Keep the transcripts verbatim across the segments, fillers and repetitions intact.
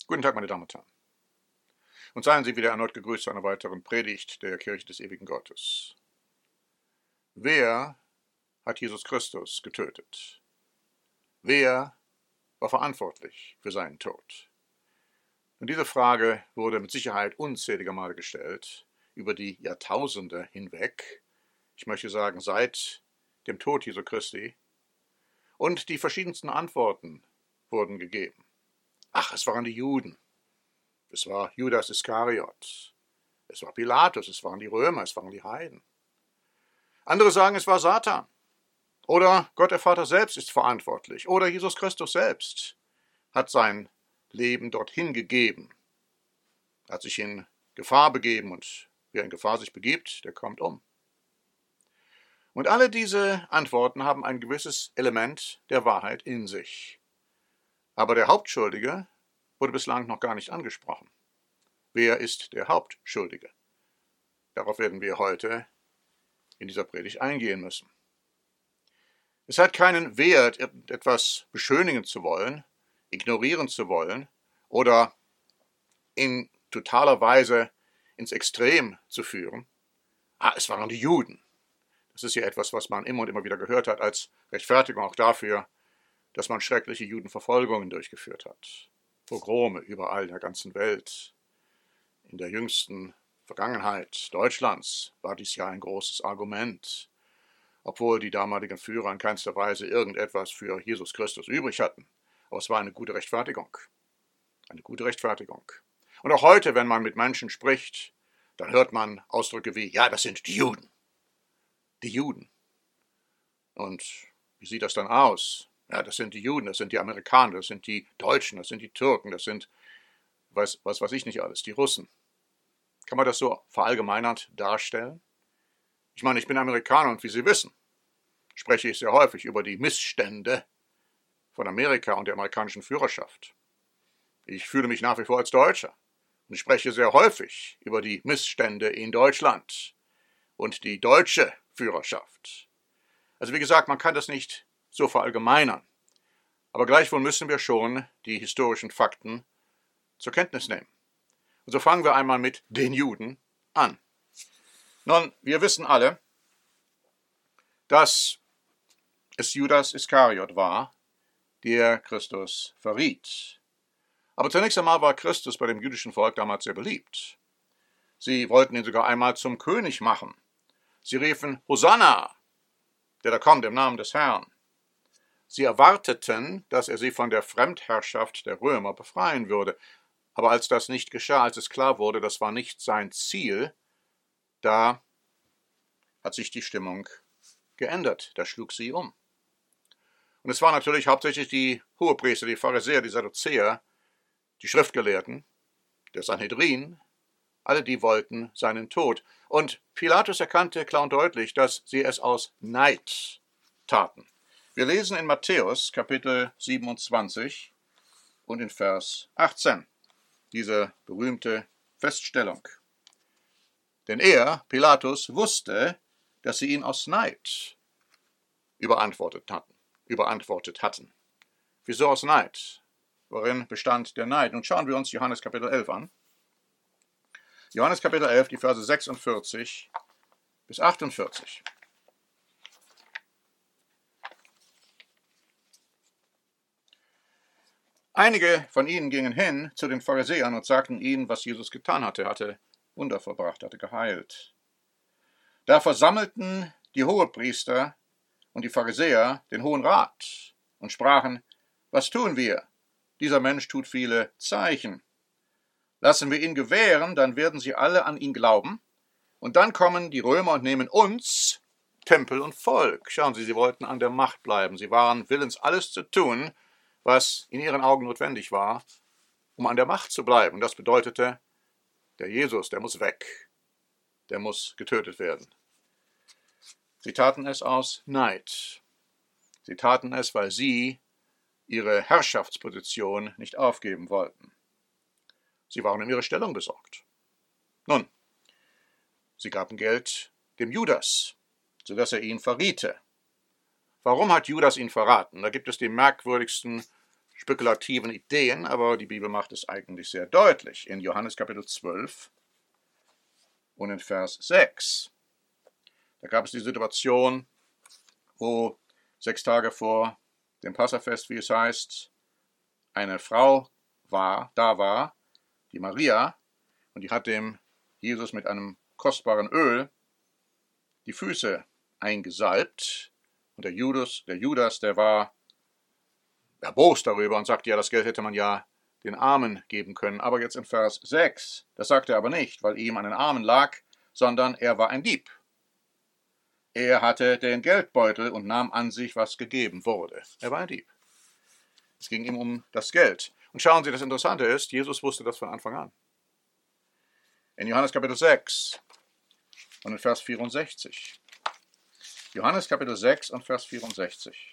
Guten Tag, meine Damen und Herren. Und seien Sie wieder erneut gegrüßt zu einer weiteren Predigt der Kirche des ewigen Gottes. Wer hat Jesus Christus getötet? Wer war verantwortlich für seinen Tod? Und diese Frage wurde mit Sicherheit unzählige Male gestellt, über die Jahrtausende hinweg, ich möchte sagen seit dem Tod Jesu Christi, und die verschiedensten Antworten wurden gegeben. Ach, es waren die Juden. Es war Judas Iskariot. Es war Pilatus, es waren die Römer, es waren die Heiden. Andere sagen, es war Satan. Oder Gott der Vater selbst ist verantwortlich. Oder Jesus Christus selbst hat sein Leben dorthin gegeben. Er hat sich in Gefahr begeben und wer in Gefahr sich begibt, der kommt um. Und alle diese Antworten haben ein gewisses Element der Wahrheit in sich. Aber der Hauptschuldige wurde bislang noch gar nicht angesprochen. Wer ist der Hauptschuldige? Darauf werden wir heute in dieser Predigt eingehen müssen. Es hat keinen Wert, etwas beschönigen zu wollen, ignorieren zu wollen oder in totaler Weise ins Extrem zu führen. Ah, es waren die Juden. Das ist ja etwas, was man immer und immer wieder gehört hat, als Rechtfertigung auch dafür, dass man schreckliche Judenverfolgungen durchgeführt hat. Pogrome überall in der ganzen Welt. In der jüngsten Vergangenheit Deutschlands war dies ja ein großes Argument, obwohl die damaligen Führer in keinster Weise irgendetwas für Jesus Christus übrig hatten. Aber es war eine gute Rechtfertigung. Eine gute Rechtfertigung. Und auch heute, wenn man mit Menschen spricht, dann hört man Ausdrücke wie, ja, das sind die Juden. Die Juden. Und wie sieht das dann aus? Ja, das sind die Juden, das sind die Amerikaner, das sind die Deutschen, das sind die Türken, das sind, was, was weiß ich nicht alles, die Russen. Kann man das so verallgemeinernd darstellen? Ich meine, ich bin Amerikaner und wie Sie wissen, spreche ich sehr häufig über die Missstände von Amerika und der amerikanischen Führerschaft. Ich fühle mich nach wie vor als Deutscher und ich spreche sehr häufig über die Missstände in Deutschland und die deutsche Führerschaft. Also wie gesagt, man kann das nicht so verallgemeinern. Aber gleichwohl müssen wir schon die historischen Fakten zur Kenntnis nehmen. Und so fangen wir einmal mit den Juden an. Nun, wir wissen alle, dass es Judas Iskariot war, der Christus verriet. Aber zunächst einmal war Christus bei dem jüdischen Volk damals sehr beliebt. Sie wollten ihn sogar einmal zum König machen. Sie riefen, Hosanna, der da kommt im Namen des Herrn. Sie erwarteten, dass er sie von der Fremdherrschaft der Römer befreien würde. Aber als das nicht geschah, als es klar wurde, das war nicht sein Ziel, da hat sich die Stimmung geändert. Da schlug sie um. Und es waren natürlich hauptsächlich die Hohepriester, die Pharisäer, die Sadduzäer, die Schriftgelehrten, der Sanhedrin, alle die wollten seinen Tod. Und Pilatus erkannte klar und deutlich, dass sie es aus Neid taten. Wir lesen in Matthäus Kapitel siebenundzwanzig und in Vers achtzehn diese berühmte Feststellung. Denn er, Pilatus, wusste, dass sie ihn aus Neid überantwortet hatten. Überantwortet hatten. Wieso aus Neid? Worin bestand der Neid? Nun schauen wir uns Johannes Kapitel elf an. Johannes Kapitel elf, die Verse sechsundvierzig bis achtundvierzig. Einige von ihnen gingen hin zu den Pharisäern und sagten ihnen, was Jesus getan hatte. Er hatte Wunder verbracht, hatte geheilt. Da versammelten die Hohepriester und die Pharisäer den Hohen Rat und sprachen, was tun wir? Dieser Mensch tut viele Zeichen. Lassen wir ihn gewähren, dann werden sie alle an ihn glauben. Und dann kommen die Römer und nehmen uns, Tempel und Volk. Schauen Sie, sie wollten an der Macht bleiben. Sie waren willens, alles zu tun, was in ihren Augen notwendig war, um an der Macht zu bleiben. Und das bedeutete, der Jesus, der muss weg. Der muss getötet werden. Sie taten es aus Neid. Sie taten es, weil sie ihre Herrschaftsposition nicht aufgeben wollten. Sie waren um ihre Stellung besorgt. Nun, sie gaben Geld dem Judas, sodass er ihn verriete. Warum hat Judas ihn verraten? Da gibt es die merkwürdigsten spekulativen Ideen, aber die Bibel macht es eigentlich sehr deutlich. In Johannes Kapitel zwölf und in Vers sechs. Da gab es die Situation, wo sechs Tage vor dem Passafest, wie es heißt, eine Frau war, da war, die Maria, und die hat dem Jesus mit einem kostbaren Öl die Füße eingesalbt. Und der Judas, der Judas, der war erbost darüber und sagte, ja, das Geld hätte man ja den Armen geben können. Aber jetzt in Vers sechs, das sagt er aber nicht, weil ihm an den Armen lag, sondern er war ein Dieb. Er hatte den Geldbeutel und nahm an sich, was gegeben wurde. Er war ein Dieb. Es ging ihm um das Geld. Und schauen Sie, das Interessante ist, Jesus wusste das von Anfang an. In Johannes Kapitel sechs und in Vers vierundsechzig. Johannes Kapitel sechs und Vers vierundsechzig.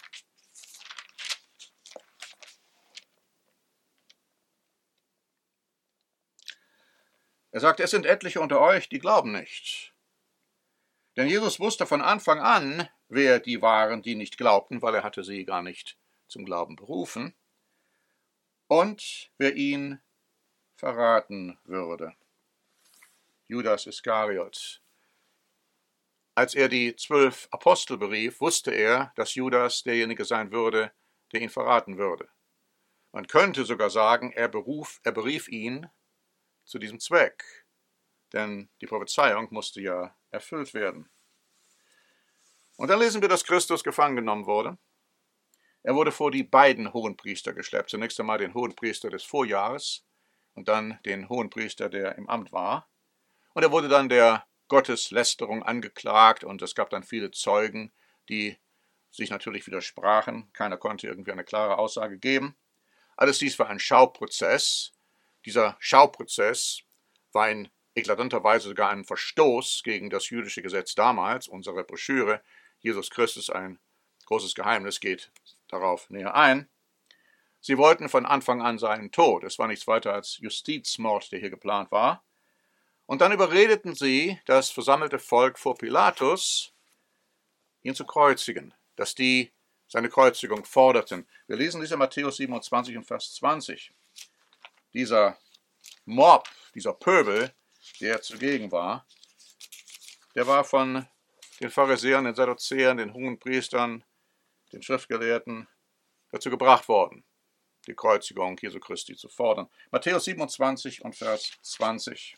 Er sagt, es sind etliche unter euch, die glauben nicht. Denn Jesus wusste von Anfang an, wer die waren, die nicht glaubten, weil er hatte sie gar nicht zum Glauben berufen, und wer ihn verraten würde. Judas Iskariot. Als er die zwölf Apostel berief, wusste er, dass Judas derjenige sein würde, der ihn verraten würde. Man könnte sogar sagen, er, beruf, er berief ihn zu diesem Zweck, denn die Prophezeiung musste ja erfüllt werden. Und dann lesen wir, dass Christus gefangen genommen wurde. Er wurde vor die beiden Hohenpriester geschleppt, zunächst einmal den Hohenpriester des Vorjahres und dann den Hohenpriester, der im Amt war. Und er wurde dann der Gotteslästerung angeklagt und es gab dann viele Zeugen, die sich natürlich widersprachen. Keiner konnte irgendwie eine klare Aussage geben. Alles dies war ein Schauprozess. Dieser Schauprozess war in eklatanter Weise sogar ein Verstoß gegen das jüdische Gesetz damals. Unsere Broschüre Jesus Christus, ein großes Geheimnis, geht darauf näher ein. Sie wollten von Anfang an seinen Tod. Es war nichts weiter als Justizmord, der hier geplant war. Und dann überredeten sie das versammelte Volk vor Pilatus, ihn zu kreuzigen, dass die seine Kreuzigung forderten. Wir lesen dies in Matthäus siebenundzwanzig und Vers zwanzig. Dieser Mob, dieser Pöbel, der zugegen war, der war von den Pharisäern, den Sadduzäern, den Hohenpriestern, den Schriftgelehrten dazu gebracht worden, die Kreuzigung Jesu Christi zu fordern. Matthäus siebenundzwanzig und Vers zwanzig.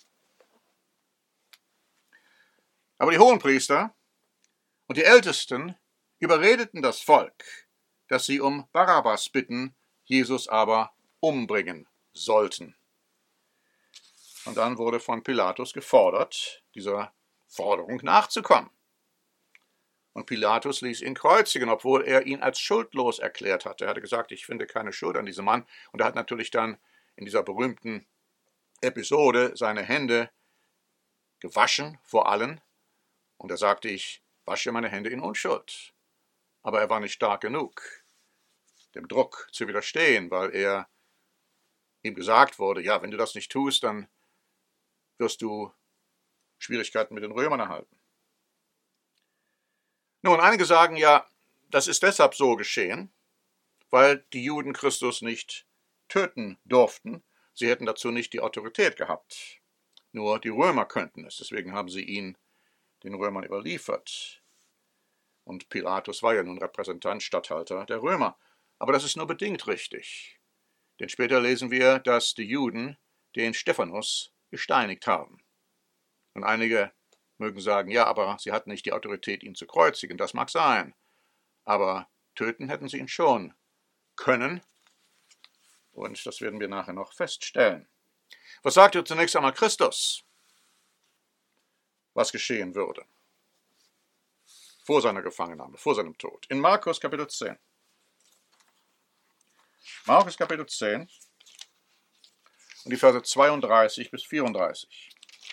Aber die Hohenpriester und die Ältesten überredeten das Volk, dass sie um Barabbas bitten, Jesus aber umbringen sollten. Und dann wurde von Pilatus gefordert, dieser Forderung nachzukommen. Und Pilatus ließ ihn kreuzigen, obwohl er ihn als schuldlos erklärt hatte. Er hatte gesagt, ich finde keine Schuld an diesem Mann. Und er hat natürlich dann in dieser berühmten Episode seine Hände gewaschen vor allen. Und er sagte, ich wasche meine Hände in Unschuld. Aber er war nicht stark genug, dem Druck zu widerstehen, weil er ihm gesagt wurde, ja, wenn du das nicht tust, dann wirst du Schwierigkeiten mit den Römern erhalten. Nun, einige sagen ja, das ist deshalb so geschehen, weil die Juden Christus nicht töten durften. Sie hätten dazu nicht die Autorität gehabt. Nur die Römer könnten es, deswegen haben sie ihn den Römern überliefert. Und Pilatus war ja nun Repräsentant, Statthalter der Römer. Aber das ist nur bedingt richtig. Denn später lesen wir, dass die Juden den Stephanus gesteinigt haben. Und einige mögen sagen, ja, aber sie hatten nicht die Autorität, ihn zu kreuzigen. Das mag sein. Aber töten hätten sie ihn schon können. Und das werden wir nachher noch feststellen. Was sagte zunächst einmal Christus, was geschehen würde vor seiner Gefangennahme, vor seinem Tod? In Markus Kapitel zehn. Markus Kapitel zehn und die Verse zweiunddreißig bis vierunddreißig.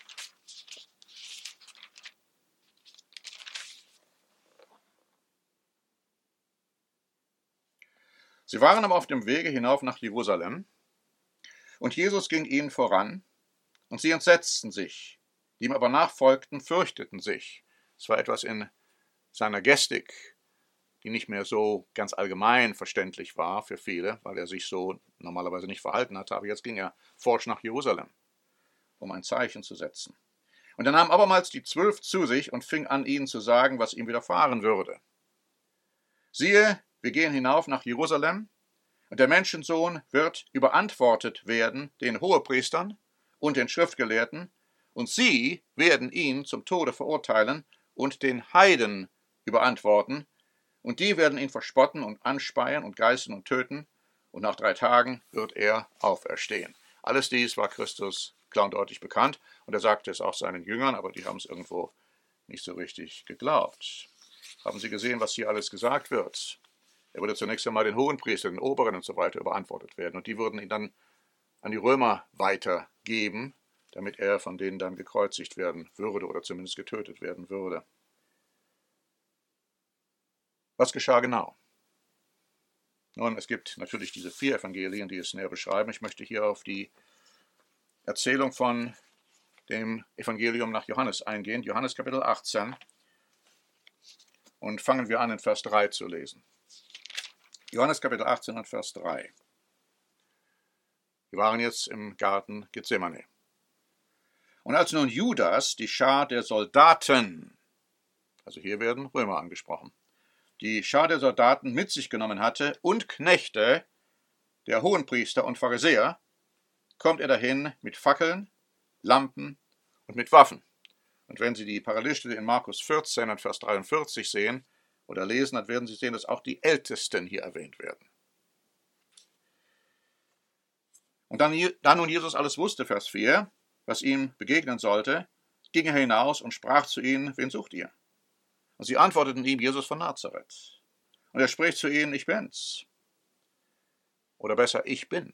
Sie waren aber auf dem Wege hinauf nach Jerusalem, und Jesus ging ihnen voran, und sie entsetzten sich, die ihm aber nachfolgten, fürchteten sich. Es war etwas in seiner Gestik, die nicht mehr so ganz allgemein verständlich war für viele, weil er sich so normalerweise nicht verhalten hatte. Aber jetzt ging er forsch nach Jerusalem, um ein Zeichen zu setzen. Und er nahm abermals die Zwölf zu sich und fing an, ihnen zu sagen, was ihm widerfahren würde. Siehe, wir gehen hinauf nach Jerusalem, und der Menschensohn wird überantwortet werden den Hohepriestern und den Schriftgelehrten, und sie werden ihn zum Tode verurteilen und den Heiden überantworten, und die werden ihn verspotten und anspeien und geißeln und töten, und nach drei Tagen wird er auferstehen. Alles dies war Christus klar und deutlich bekannt, und er sagte es auch seinen Jüngern, aber die haben es irgendwo nicht so richtig geglaubt. Haben Sie gesehen, was hier alles gesagt wird? Er würde zunächst einmal den Hohenpriestern, den Oberen und so weiter überantwortet werden, und die würden ihn dann an die Römer weitergeben, damit er von denen dann gekreuzigt werden würde oder zumindest getötet werden würde. Was geschah genau? Nun, es gibt natürlich diese vier Evangelien, die es näher beschreiben. Ich möchte hier auf die Erzählung von dem Evangelium nach Johannes eingehen, Johannes Kapitel achtzehn, und fangen wir an, in Vers drei zu lesen. Johannes Kapitel achtzehn und Vers drei. Wir waren jetzt im Garten Gethsemane. Und als nun Judas die Schar der Soldaten, also hier werden Römer angesprochen, die Schar der Soldaten mit sich genommen hatte und Knechte der Hohenpriester und Pharisäer, kommt er dahin mit Fackeln, Lampen und mit Waffen. Und wenn Sie die Parallelstelle in Markus vierzehn und Vers dreiundvierzig sehen oder lesen, dann werden Sie sehen, dass auch die Ältesten hier erwähnt werden. Und dann, da nun Jesus alles wusste, Vers vier, was ihm begegnen sollte, ging er hinaus und sprach zu ihnen, wen sucht ihr? Und sie antworteten ihm, Jesus von Nazareth. Und er spricht zu ihnen, ich bin's. Oder besser, ich bin.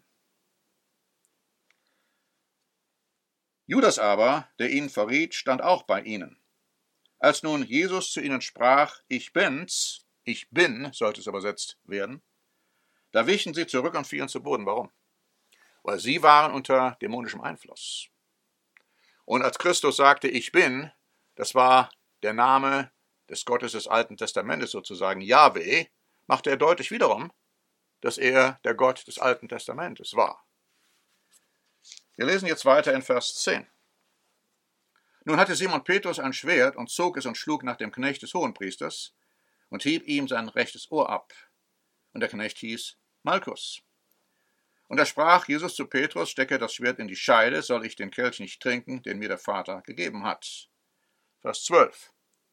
Judas aber, der ihn verriet, stand auch bei ihnen. Als nun Jesus zu ihnen sprach, ich bin's, ich bin, sollte es übersetzt werden, da wichen sie zurück und fielen zu Boden. Warum? Weil sie waren unter dämonischem Einfluss. Und als Christus sagte, ich bin, das war der Name des Gottes des Alten Testamentes sozusagen, Jahwe, machte er deutlich wiederum, dass er der Gott des Alten Testamentes war. Wir lesen jetzt weiter in Vers zehn. Nun hatte Simon Petrus ein Schwert und zog es und schlug nach dem Knecht des Hohenpriesters und hieb ihm sein rechtes Ohr ab. Und der Knecht hieß Malchus. Und er sprach Jesus zu Petrus, stecke das Schwert in die Scheide, soll ich den Kelch nicht trinken, den mir der Vater gegeben hat. Vers zwölf.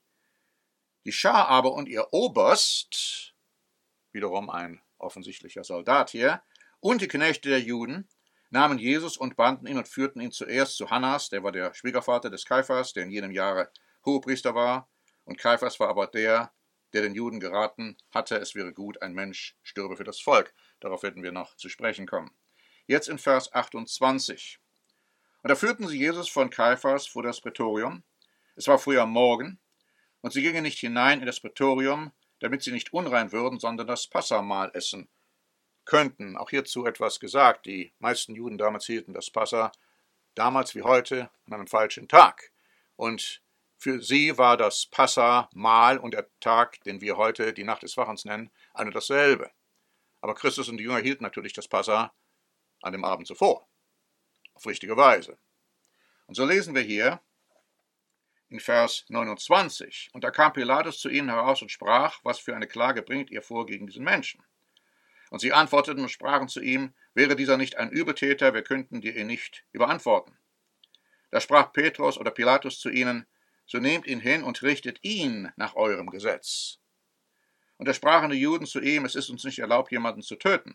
Die Schar aber und ihr Oberst, wiederum ein offensichtlicher Soldat hier, und die Knechte der Juden, nahmen Jesus und banden ihn und führten ihn zuerst zu Hannas, der war der Schwiegervater des Kaiphas, der in jenem Jahre Hohepriester war, und Kaiphas war aber der, der den Juden geraten hatte, es wäre gut, ein Mensch stürbe für das Volk. Darauf werden wir noch zu sprechen kommen. Jetzt in Vers achtundzwanzig. Und da führten sie Jesus von Kaiphas vor das Prätorium. Es war früh am Morgen, und sie gingen nicht hinein in das Prätorium, damit sie nicht unrein würden, sondern das Passahmahl essen könnten. Auch hierzu etwas gesagt. Die meisten Juden damals hielten das Passa, damals wie heute, an einem falschen Tag. Und für sie war das Passahmahl und der Tag, den wir heute die Nacht des Wachens nennen, ein und dasselbe. Aber Christus und die Jünger hielten natürlich das Passa an dem Abend zuvor, auf richtige Weise. Und so lesen wir hier in Vers neunundzwanzig. Und da kam Pilatus zu ihnen heraus und sprach, was für eine Klage bringt ihr vor gegen diesen Menschen? Und sie antworteten und sprachen zu ihm, wäre dieser nicht ein Übeltäter, wir könnten dir ihn nicht überantworten. Da sprach Petrus oder Pilatus zu ihnen, so nehmt ihn hin und richtet ihn nach eurem Gesetz. Und da sprachen die Juden zu ihm, es ist uns nicht erlaubt, jemanden zu töten.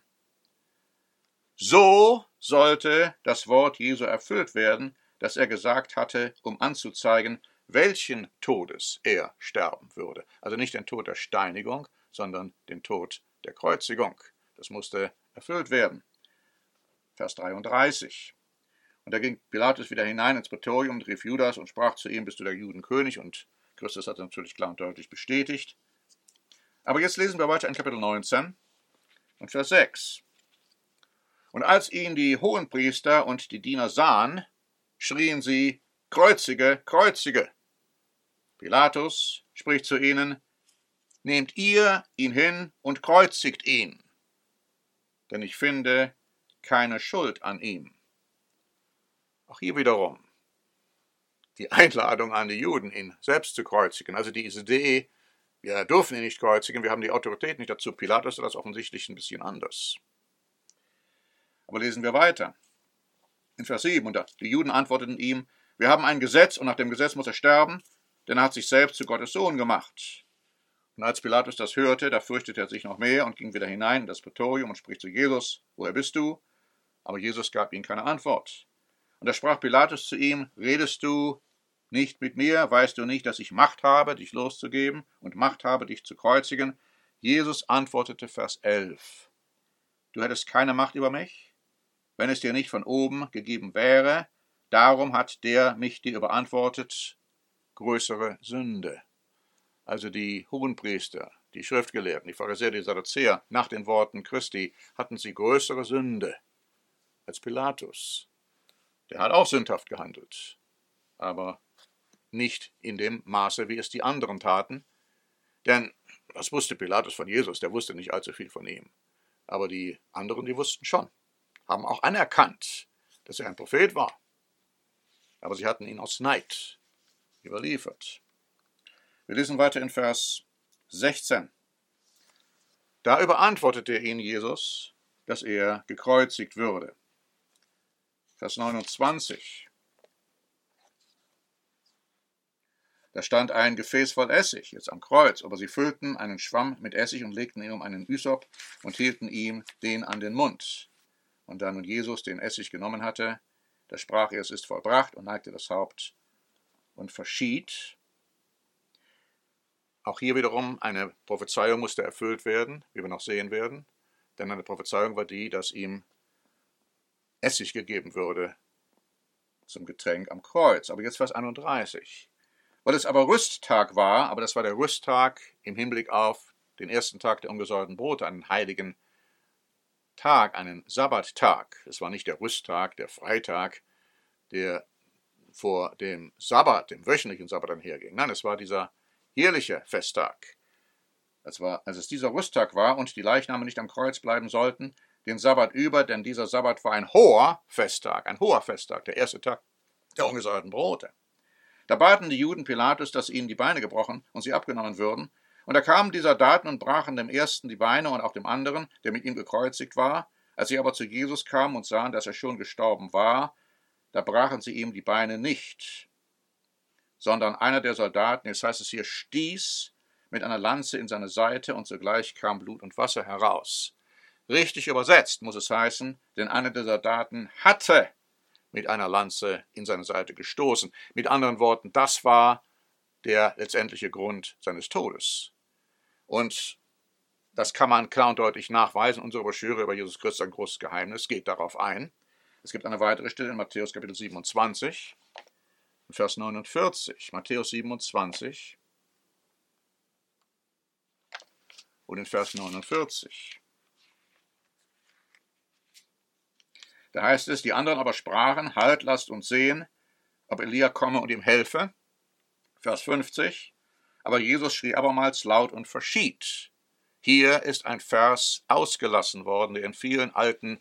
So sollte das Wort Jesu erfüllt werden, das er gesagt hatte, um anzuzeigen, welchen Todes er sterben würde. Also nicht den Tod der Steinigung, sondern den Tod der Kreuzigung. Das musste erfüllt werden. Vers dreiunddreißig. Und da ging Pilatus wieder hinein ins Prätorium und rief Judas und sprach zu ihm, bist du der Judenkönig? Und Christus hat natürlich klar und deutlich bestätigt. Aber jetzt lesen wir weiter in Kapitel neunzehn und Vers sechs. Und als ihn die Hohenpriester und die Diener sahen, schrien sie, Kreuzige, Kreuzige. Pilatus spricht zu ihnen, nehmt ihr ihn hin und kreuzigt ihn, denn ich finde keine Schuld an ihm. Auch hier wiederum die Einladung an die Juden, ihn selbst zu kreuzigen, also die Idee, wir dürfen ihn nicht kreuzigen, wir haben die Autorität nicht dazu. Pilatus sah das offensichtlich ein bisschen anders. Aber lesen wir weiter. In Vers sieben, und die Juden antworteten ihm, wir haben ein Gesetz und nach dem Gesetz muss er sterben, denn er hat sich selbst zu Gottes Sohn gemacht. Und als Pilatus das hörte, da fürchtete er sich noch mehr und ging wieder hinein in das Prätorium und spricht zu Jesus, woher bist du? Aber Jesus gab ihm keine Antwort. Und da sprach Pilatus zu ihm, redest du nicht mit mir, weißt du nicht, dass ich Macht habe, dich loszugeben und Macht habe, dich zu kreuzigen? Jesus antwortete, Vers elf, du hättest keine Macht über mich, wenn es dir nicht von oben gegeben wäre, darum hat der mich dir überantwortet, größere Sünde. Also die Hohenpriester, die Schriftgelehrten, die Pharisäer, die Sadduzäer, nach den Worten Christi, hatten sie größere Sünde als Pilatus. Der hat auch sündhaft gehandelt, aber nicht in dem Maße, wie es die anderen taten. Denn was wusste Pilatus von Jesus? Der wusste nicht allzu viel von ihm. Aber die anderen, die wussten schon, haben auch anerkannt, dass er ein Prophet war. Aber sie hatten ihn aus Neid überliefert. Wir lesen weiter in Vers sechzehn. Da überantwortete ihn Jesus, dass er gekreuzigt würde. Vers neunundzwanzig. Da stand ein Gefäß voll Essig, jetzt am Kreuz, aber sie füllten einen Schwamm mit Essig und legten ihn um einen Ysop und hielten ihm den an den Mund. Und da nun Jesus den Essig genommen hatte, da sprach er, es ist vollbracht, und neigte das Haupt und verschied. Auch hier wiederum eine Prophezeiung musste erfüllt werden, wie wir noch sehen werden, denn eine Prophezeiung war die, dass ihm Essig gegeben würde zum Getränk am Kreuz. Aber jetzt Vers einunddreißig. Weil es aber Rüsttag war, aber das war der Rüsttag im Hinblick auf den ersten Tag der ungesäuerten Brote, einen heiligen Tag, einen Sabbattag. Es war nicht der Rüsttag, der Freitag, der vor dem Sabbat, dem wöchentlichen Sabbat einherging. Nein, es war dieser jährliche Festtag. Es war, als es dieser Rüsttag war und die Leichname nicht am Kreuz bleiben sollten, den Sabbat über, denn dieser Sabbat war ein hoher Festtag, ein hoher Festtag, der erste Tag der ungesäuerten Brote. Da baten die Juden Pilatus, dass ihnen die Beine gebrochen und sie abgenommen würden. Und da kamen die Soldaten und brachen dem ersten die Beine und auch dem anderen, der mit ihm gekreuzigt war. Als sie aber zu Jesus kamen und sahen, dass er schon gestorben war, da brachen sie ihm die Beine nicht, sondern einer der Soldaten, jetzt heißt es hier, stieß mit einer Lanze in seine Seite und sogleich kam Blut und Wasser heraus. Richtig übersetzt muss es heißen, denn einer der Soldaten hatte mit einer Lanze in seine Seite gestoßen. Mit anderen Worten, das war der letztendliche Grund seines Todes. Und das kann man klar und deutlich nachweisen. Unsere Broschüre über Jesus Christus, ein großes Geheimnis, geht darauf ein. Es gibt eine weitere Stelle in Matthäus Kapitel siebenundzwanzig, Vers neunundvierzig. Matthäus siebenundzwanzig und in Vers neunundvierzig. Da heißt es, die anderen aber sprachen, halt, lasst uns sehen, ob Elia komme und ihm helfe. Vers fünfzig. Aber Jesus schrie abermals laut und verschied. Hier ist ein Vers ausgelassen worden, der in vielen alten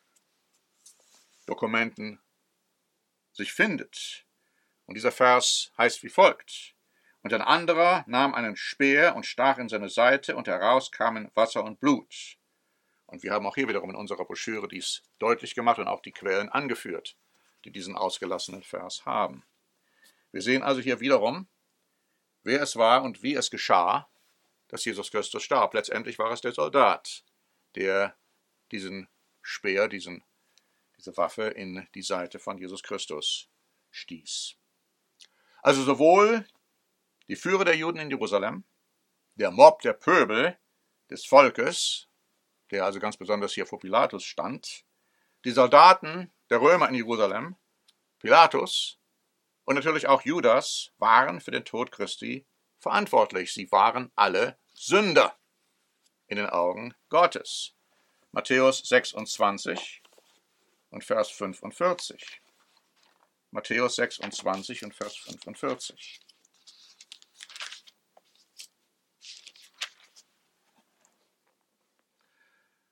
Dokumenten sich findet. Und dieser Vers heißt wie folgt. Und ein anderer nahm einen Speer und stach in seine Seite, und heraus kamen Wasser und Blut. Und wir haben auch hier wiederum in unserer Broschüre dies deutlich gemacht und auch die Quellen angeführt, die diesen ausgelassenen Vers haben. Wir sehen also hier wiederum, wer es war und wie es geschah, dass Jesus Christus starb. Letztendlich war es der Soldat, der diesen Speer, diesen, diese Waffe in die Seite von Jesus Christus stieß. Also sowohl die Führer der Juden in Jerusalem, der Mob, der Pöbel des Volkes, der also ganz besonders hier vor Pilatus stand, die Soldaten der Römer in Jerusalem, Pilatus und natürlich auch Judas waren für den Tod Christi verantwortlich. Sie waren alle Sünder in den Augen Gottes. Matthäus sechsundzwanzig und Vers fünfundvierzig. Matthäus sechsundzwanzig und Vers fünfundvierzig.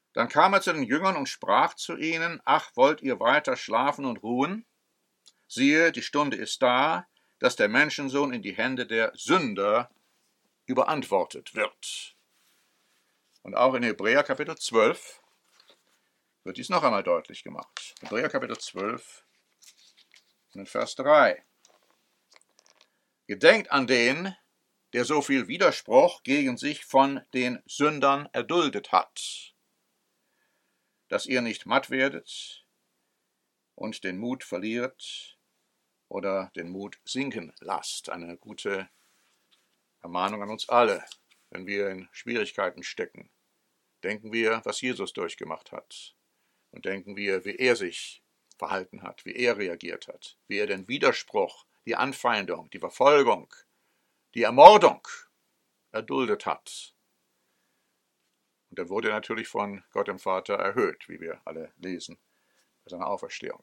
Dann kam er zu den Jüngern und sprach zu ihnen: Ach, wollt ihr weiter schlafen und ruhen? Siehe, die Stunde ist da, dass der Menschensohn in die Hände der Sünder überantwortet wird. Und auch in Hebräer Kapitel zwölf wird dies noch einmal deutlich gemacht. Hebräer Kapitel zwölf, in Vers drei. Gedenkt an den, der so viel Widerspruch gegen sich von den Sündern erduldet hat, dass ihr nicht matt werdet und den Mut verliert oder den Mut sinken lasst. Eine gute Ermahnung an uns alle, wenn wir in Schwierigkeiten stecken. Denken wir, was Jesus durchgemacht hat, und denken wir, wie er sich verhalten hat, wie er reagiert hat, wie er den Widerspruch, die Anfeindung, die Verfolgung, die Ermordung erduldet hat. Und er wurde natürlich von Gott dem Vater erhöht, wie wir alle lesen, bei seiner Auferstehung.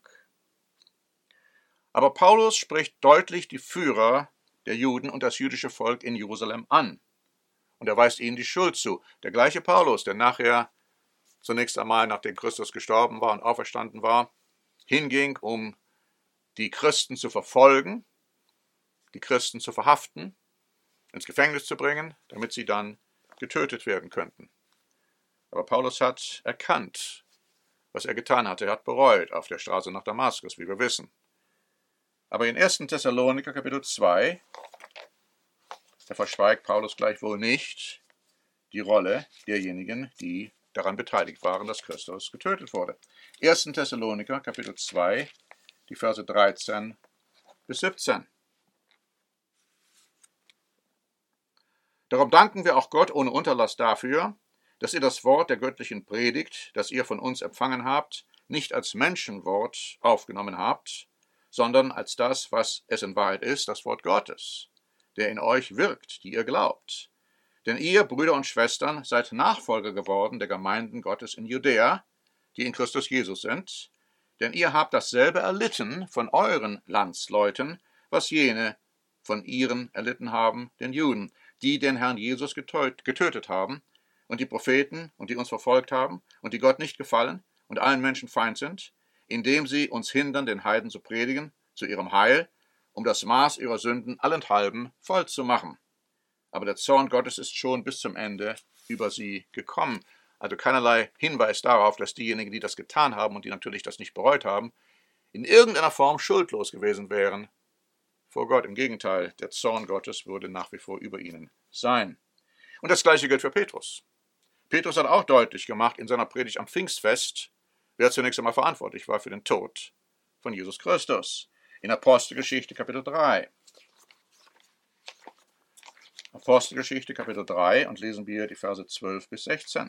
Aber Paulus spricht deutlich die Führer der Juden und das jüdische Volk in Jerusalem an. Und er weist ihnen die Schuld zu. Der gleiche Paulus, der nachher, zunächst einmal nachdem Christus gestorben war und auferstanden war, hinging, um die Christen zu verfolgen, die Christen zu verhaften, ins Gefängnis zu bringen, damit sie dann getötet werden könnten. Aber Paulus hat erkannt, was er getan hatte. Er hat bereut auf der Straße nach Damaskus, wie wir wissen. Aber in ersten Thessaloniker Kapitel zwei, da verschweigt Paulus gleichwohl nicht die Rolle derjenigen, die daran beteiligt waren, dass Christus getötet wurde. ersten Thessaloniker Kapitel zwei, die Verse dreizehn bis siebzehn. Darum danken wir auch Gott ohne Unterlass dafür, dass ihr das Wort der göttlichen Predigt, das ihr von uns empfangen habt, nicht als Menschenwort aufgenommen habt, sondern als das, was es in Wahrheit ist, das Wort Gottes, der in euch wirkt, die ihr glaubt. Denn ihr, Brüder und Schwestern, seid Nachfolger geworden der Gemeinden Gottes in Judäa, die in Christus Jesus sind, denn ihr habt dasselbe erlitten von euren Landsleuten, was jene von ihren erlitten haben, den Juden, die den Herrn Jesus getötet haben, und die Propheten, und die uns verfolgt haben, und die Gott nicht gefallen und allen Menschen Feind sind, indem sie uns hindern, den Heiden zu predigen, zu ihrem Heil, um das Maß ihrer Sünden allenthalben voll zu machen. Aber der Zorn Gottes ist schon bis zum Ende über sie gekommen. Also keinerlei Hinweis darauf, dass diejenigen, die das getan haben und die natürlich das nicht bereut haben, in irgendeiner Form schuldlos gewesen wären vor Gott. Im Gegenteil, der Zorn Gottes würde nach wie vor über ihnen sein. Und das Gleiche gilt für Petrus. Petrus hat auch deutlich gemacht in seiner Predigt am Pfingstfest, wer zunächst einmal verantwortlich war für den Tod von Jesus Christus. In Apostelgeschichte Kapitel drei. Apostelgeschichte Kapitel drei, und lesen wir die Verse zwölf bis sechzehn.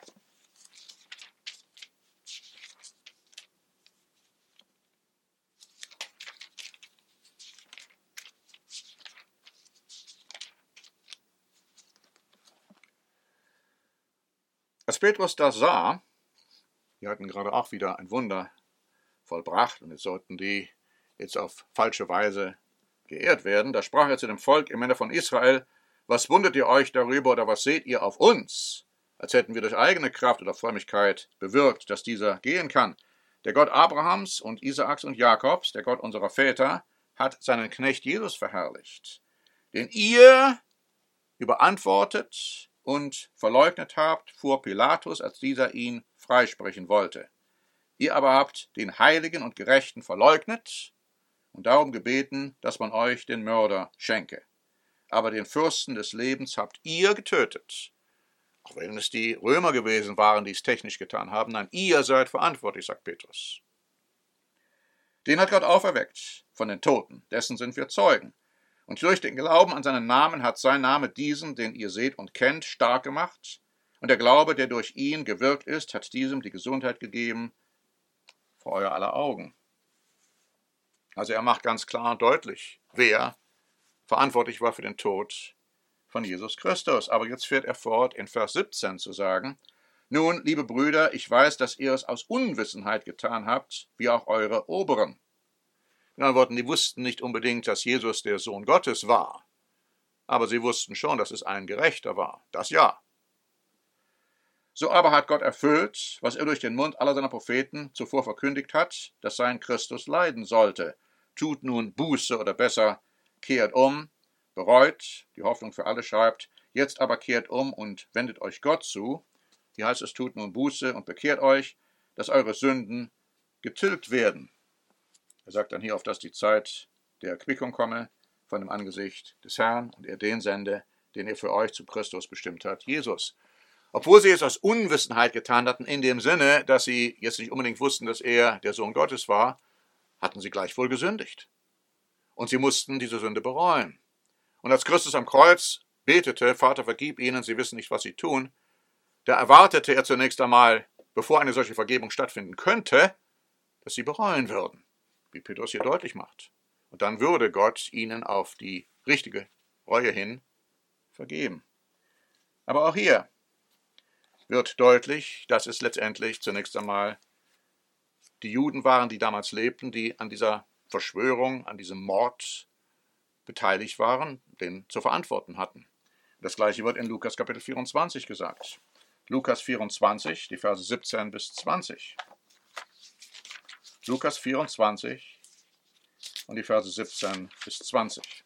Als Petrus das sah, wir hatten gerade auch wieder ein Wunder vollbracht, und jetzt sollten die jetzt auf falsche Weise geehrt werden, da sprach er zu dem Volk: Ihr Männer von Israel, was wundert ihr euch darüber oder was seht ihr auf uns, als hätten wir durch eigene Kraft oder Frömmigkeit bewirkt, dass dieser gehen kann? Der Gott Abrahams und Isaaks und Jakobs, der Gott unserer Väter, hat seinen Knecht Jesus verherrlicht, den ihr überantwortet und verleugnet habt vor Pilatus, als dieser ihn freisprechen wollte. Ihr aber habt den Heiligen und Gerechten verleugnet und darum gebeten, dass man euch den Mörder schenke. Aber den Fürsten des Lebens habt ihr getötet. Auch wenn es die Römer gewesen waren, die es technisch getan haben, nein, ihr seid verantwortlich, sagt Petrus. Den hat Gott auferweckt von den Toten, dessen sind wir Zeugen. Und durch den Glauben an seinen Namen hat sein Name diesen, den ihr seht und kennt, stark gemacht. Und der Glaube, der durch ihn gewirkt ist, hat diesem die Gesundheit gegeben vor euer aller Augen. Also er macht ganz klar und deutlich, wer verantwortlich war für den Tod von Jesus Christus. Aber jetzt fährt er fort, in Vers siebzehn zu sagen: Nun, liebe Brüder, ich weiß, dass ihr es aus Unwissenheit getan habt, wie auch eure Oberen. In anderen Worten, die wussten nicht unbedingt, dass Jesus der Sohn Gottes war. Aber sie wussten schon, dass es ein Gerechter war. Das ja. So aber hat Gott erfüllt, was er durch den Mund aller seiner Propheten zuvor verkündigt hat, dass sein Christus leiden sollte. Tut nun Buße oder besser, kehrt um, bereut, die Hoffnung für alle schreibt, jetzt aber kehrt um und wendet euch Gott zu. Hier heißt es, tut nun Buße und bekehrt euch, dass eure Sünden getilgt werden. Er sagt dann hier, auf dass die Zeit der Erquickung komme von dem Angesicht des Herrn und er den sende, den er für euch zu Christus bestimmt hat, Jesus. Obwohl sie es aus Unwissenheit getan hatten, in dem Sinne, dass sie jetzt nicht unbedingt wussten, dass er der Sohn Gottes war, hatten sie gleichwohl gesündigt. Und sie mussten diese Sünde bereuen. Und als Christus am Kreuz betete, Vater, vergib ihnen, sie wissen nicht, was sie tun, da erwartete er zunächst einmal, bevor eine solche Vergebung stattfinden könnte, dass sie bereuen würden, wie Petrus hier deutlich macht. Und dann würde Gott ihnen auf die richtige Reue hin vergeben. Aber auch hier wird deutlich, dass es letztendlich zunächst einmal die Juden waren, die damals lebten, die an dieser Verschwörung, an diesem Mord beteiligt waren, den zu verantworten hatten. Das gleiche wird in Lukas Kapitel vierundzwanzig gesagt. Lukas vierundzwanzig, die Verse siebzehn bis zwanzig. Lukas vierundzwanzig und die Verse siebzehn bis zwanzig.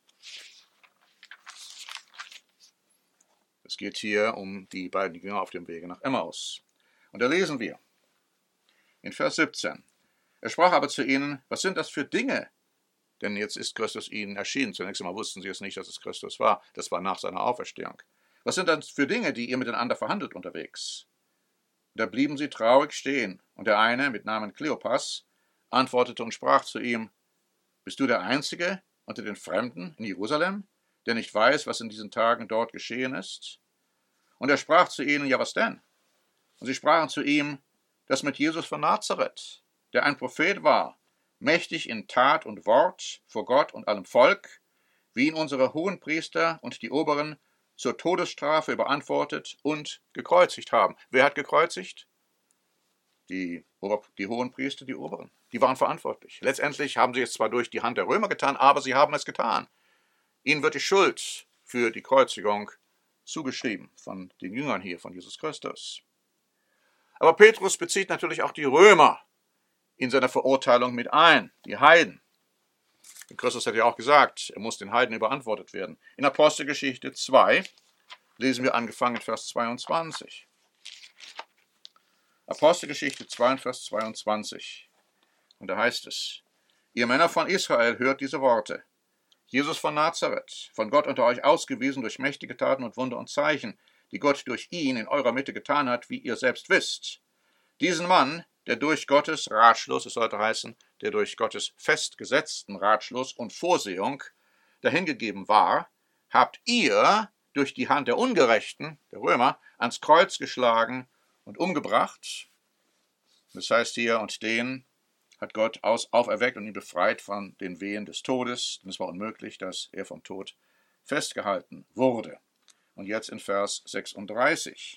Es geht hier um die beiden Jünger auf dem Wege nach Emmaus. Und da lesen wir in Vers siebzehn. Er sprach aber zu ihnen, was sind das für Dinge? Denn jetzt ist Christus ihnen erschienen. Zunächst einmal wussten sie es nicht, dass es Christus war. Das war nach seiner Auferstehung. Was sind das für Dinge, die ihr miteinander verhandelt unterwegs? Da blieben sie traurig stehen. Und der eine, mit Namen Kleopas, antwortete und sprach zu ihm, bist du der Einzige unter den Fremden in Jerusalem, der nicht weiß, was in diesen Tagen dort geschehen ist? Und er sprach zu ihnen, ja, was denn? Und sie sprachen zu ihm, das mit Jesus von Nazareth, der ein Prophet war, mächtig in Tat und Wort vor Gott und allem Volk, wie ihn unsere Hohenpriester und die Oberen zur Todesstrafe überantwortet und gekreuzigt haben. Wer hat gekreuzigt? Die, Ober- die Hohenpriester, die Oberen. Die waren verantwortlich. Letztendlich haben sie es zwar durch die Hand der Römer getan, aber sie haben es getan. Ihnen wird die Schuld für die Kreuzigung zugeschrieben von den Jüngern hier, von Jesus Christus. Aber Petrus bezieht natürlich auch die Römer in seiner Verurteilung mit ein, die Heiden. Und Christus hat ja auch gesagt, er muss den Heiden überantwortet werden. In Apostelgeschichte zwei lesen wir angefangen in Vers zweiundzwanzig. Apostelgeschichte zwei, Vers zweiundzwanzig. Und da heißt es, ihr Männer von Israel, hört diese Worte. Jesus von Nazareth, von Gott unter euch ausgewiesen durch mächtige Taten und Wunder und Zeichen, die Gott durch ihn in eurer Mitte getan hat, wie ihr selbst wisst. Diesen Mann, der durch Gottes Ratschluss, es sollte heißen, der durch Gottes festgesetzten Ratschluss und Vorsehung dahingegeben war, habt ihr durch die Hand der Ungerechten, der Römer, ans Kreuz geschlagen und umgebracht. Das heißt hier, und den hat Gott aus, auferweckt und ihn befreit von den Wehen des Todes, denn es war unmöglich, dass er vom Tod festgehalten wurde. Und jetzt in Vers sechsunddreißig.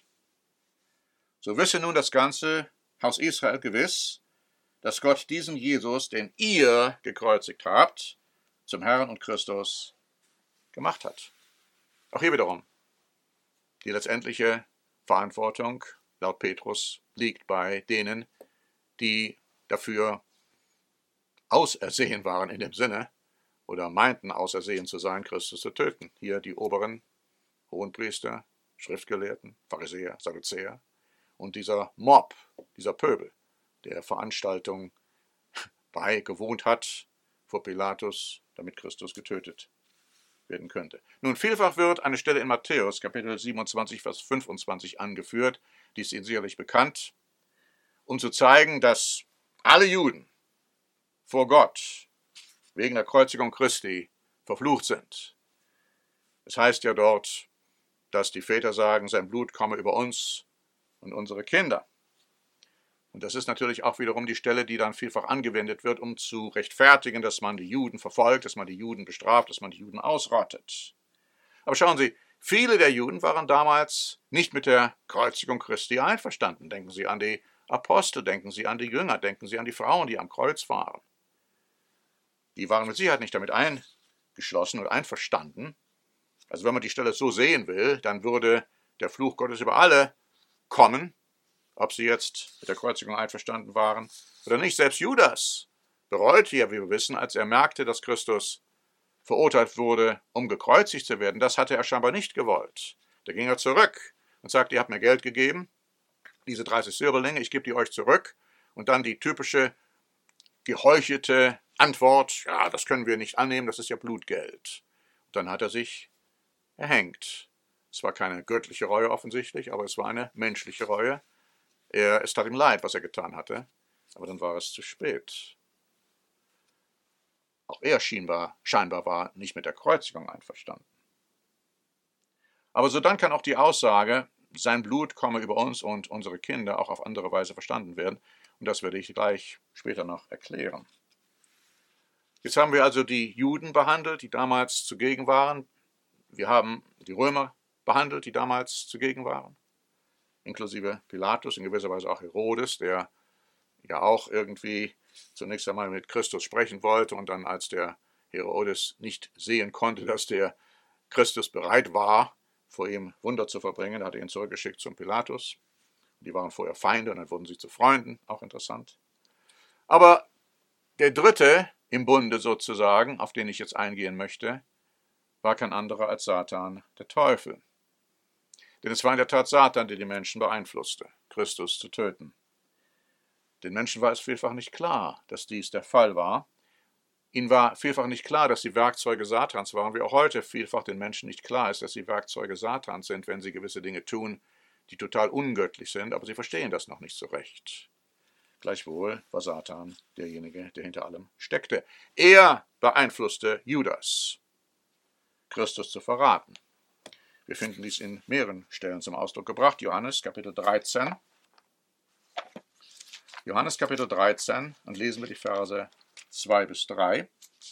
So wisse nun das ganze Haus Israel gewiss, dass Gott diesen Jesus, den ihr gekreuzigt habt, zum Herrn und Christus gemacht hat. Auch hier wiederum, die letztendliche Verantwortung laut Petrus liegt bei denen, die dafür ausersehen waren in dem Sinne oder meinten ausersehen zu sein, Christus zu töten. Hier die oberen Hohenpriester, Schriftgelehrten, Pharisäer, Sadduzäer und dieser Mob, dieser Pöbel, der Veranstaltung beigewohnt hat vor Pilatus, damit Christus getötet werden könnte. Nun, vielfach wird eine Stelle in Matthäus, Kapitel siebenundzwanzig, Vers fünfundzwanzig angeführt, die ist Ihnen sicherlich bekannt, um zu zeigen, dass alle Juden vor Gott wegen der Kreuzigung Christi verflucht sind. Es heißt ja dort, dass die Väter sagen, sein Blut komme über uns und unsere Kinder. Und das ist natürlich auch wiederum die Stelle, die dann vielfach angewendet wird, um zu rechtfertigen, dass man die Juden verfolgt, dass man die Juden bestraft, dass man die Juden ausrottet. Aber schauen Sie, viele der Juden waren damals nicht mit der Kreuzigung Christi einverstanden. Denken Sie an die Apostel, denken Sie an die Jünger, denken Sie an die Frauen, die am Kreuz waren. Die waren mit Sicherheit nicht damit eingeschlossen und einverstanden. Also wenn man die Stelle so sehen will, dann würde der Fluch Gottes über alle kommen, ob sie jetzt mit der Kreuzigung einverstanden waren oder nicht. Selbst Judas bereute ja, wie wir wissen, als er merkte, dass Christus verurteilt wurde, um gekreuzigt zu werden. Das hatte er scheinbar nicht gewollt. Da ging er zurück und sagte, ihr habt mir Geld gegeben, diese dreißig Silberlinge, ich gebe die euch zurück. Und dann die typische geheuchelte Antwort, ja, das können wir nicht annehmen, das ist ja Blutgeld. Und dann hat er sich erhängt. Es war keine göttliche Reue offensichtlich, aber es war eine menschliche Reue. Er, es tat ihm leid, was er getan hatte, aber dann war es zu spät. Auch er scheinbar, scheinbar war nicht mit der Kreuzigung einverstanden. Aber so dann kann auch die Aussage, sein Blut komme über uns und unsere Kinder, auch auf andere Weise verstanden werden. Und das werde ich gleich später noch erklären. Jetzt haben wir also die Juden behandelt, die damals zugegen waren. Wir haben die Römer behandelt, die damals zugegen waren. Inklusive Pilatus, in gewisser Weise auch Herodes, der ja auch irgendwie zunächst einmal mit Christus sprechen wollte und dann, als der Herodes nicht sehen konnte, dass der Christus bereit war, vor ihm Wunder zu verbringen, hat er ihn zurückgeschickt zum Pilatus. Die waren vorher Feinde und dann wurden sie zu Freunden, auch interessant. Aber der dritte im Bunde sozusagen, auf den ich jetzt eingehen möchte, war kein anderer als Satan, der Teufel. Denn es war in der Tat Satan, der die Menschen beeinflusste, Christus zu töten. Den Menschen war es vielfach nicht klar, dass dies der Fall war. Ihnen war vielfach nicht klar, dass sie Werkzeuge Satans waren, wie auch heute vielfach den Menschen nicht klar ist, dass sie Werkzeuge Satans sind, wenn sie gewisse Dinge tun, die total ungöttlich sind, aber sie verstehen das noch nicht so recht. Gleichwohl war Satan derjenige, der hinter allem steckte. Er beeinflusste Judas, Christus zu verraten. Wir finden dies in mehreren Stellen zum Ausdruck gebracht. Johannes Kapitel dreizehn. Johannes Kapitel dreizehn und lesen wir die Verse zwei bis drei.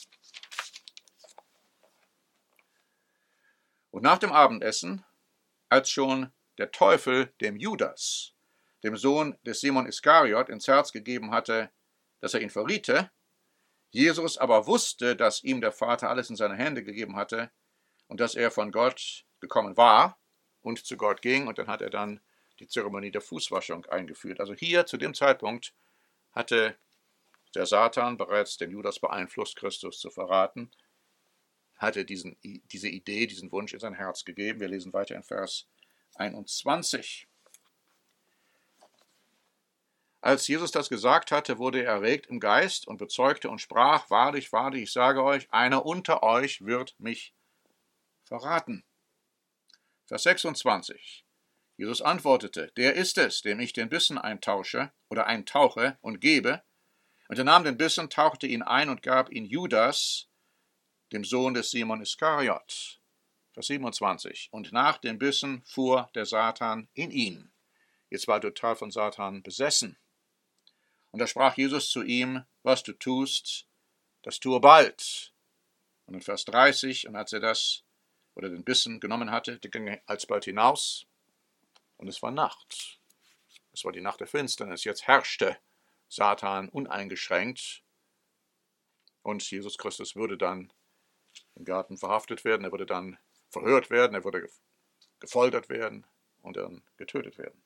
Und nach dem Abendessen, als schon der Teufel dem Judas, dem Sohn des Simon Iskariot, ins Herz gegeben hatte, dass er ihn verriete, Jesus aber wusste, dass ihm der Vater alles in seine Hände gegeben hatte und dass er von Gott gekommen war und zu Gott ging, und dann hat er dann die Zeremonie der Fußwaschung eingeführt. Also hier zu dem Zeitpunkt hatte der Satan bereits den Judas beeinflusst, Christus zu verraten, hatte diesen, diese Idee, diesen Wunsch in sein Herz gegeben. Wir lesen weiter in Vers einundzwanzig. Als Jesus das gesagt hatte, wurde er erregt im Geist und bezeugte und sprach, wahrlich, wahrlich, ich sage euch, einer unter euch wird mich verraten. Vers sechsundzwanzig. Jesus antwortete, der ist es, dem ich den Bissen eintausche oder eintauche und gebe. Und er nahm den Bissen, tauchte ihn ein und gab ihn Judas, dem Sohn des Simon Iskariot. Vers siebenundzwanzig. Und nach dem Bissen fuhr der Satan in ihn. Jetzt war er total von Satan besessen. Und da sprach Jesus zu ihm, was du tust, das tue bald. Und in Vers dreißig, und als er das oder den Bissen genommen hatte, der ging alsbald hinaus, und es war Nacht. Es war die Nacht der Finsternis. Jetzt herrschte Satan uneingeschränkt, und Jesus Christus würde dann im Garten verhaftet werden, er würde dann verhört werden, er würde gefoltert werden und dann getötet werden.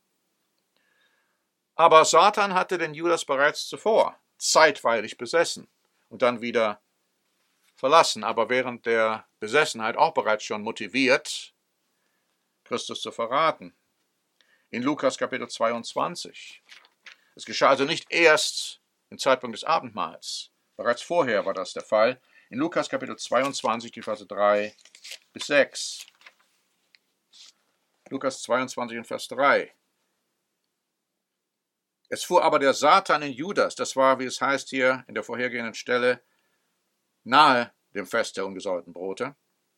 Aber Satan hatte den Judas bereits zuvor zeitweilig besessen und dann wieder verlassen, aber während der Besessenheit auch bereits schon motiviert, Christus zu verraten. In Lukas Kapitel zweiundzwanzig. Es geschah also nicht erst im Zeitpunkt des Abendmahls, bereits vorher war das der Fall. In Lukas Kapitel zweiundzwanzig, die Verse drei bis sechs. Lukas zweiundzwanzig und Vers drei. Es fuhr aber der Satan in Judas, das war, wie es heißt hier in der vorhergehenden Stelle, nahe dem Fest der ungesäuerten Brote.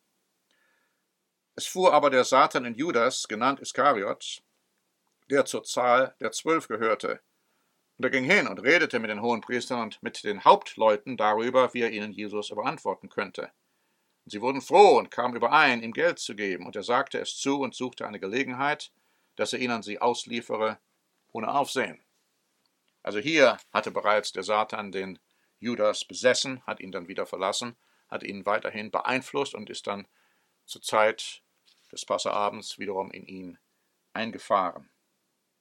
Es fuhr aber der Satan in Judas, genannt Iskariot, der zur Zahl der Zwölf gehörte. Und er ging hin und redete mit den Hohenpriestern und mit den Hauptleuten darüber, wie er ihnen Jesus überantworten könnte. Und sie wurden froh und kamen überein, ihm Geld zu geben. Und er sagte es zu und suchte eine Gelegenheit, dass er ihn an sie ausliefere, ohne Aufsehen. Also hier hatte bereits der Satan den Judas besessen, hat ihn dann wieder verlassen, hat ihn weiterhin beeinflusst und ist dann zur Zeit des Passaabends wiederum in ihn eingefahren.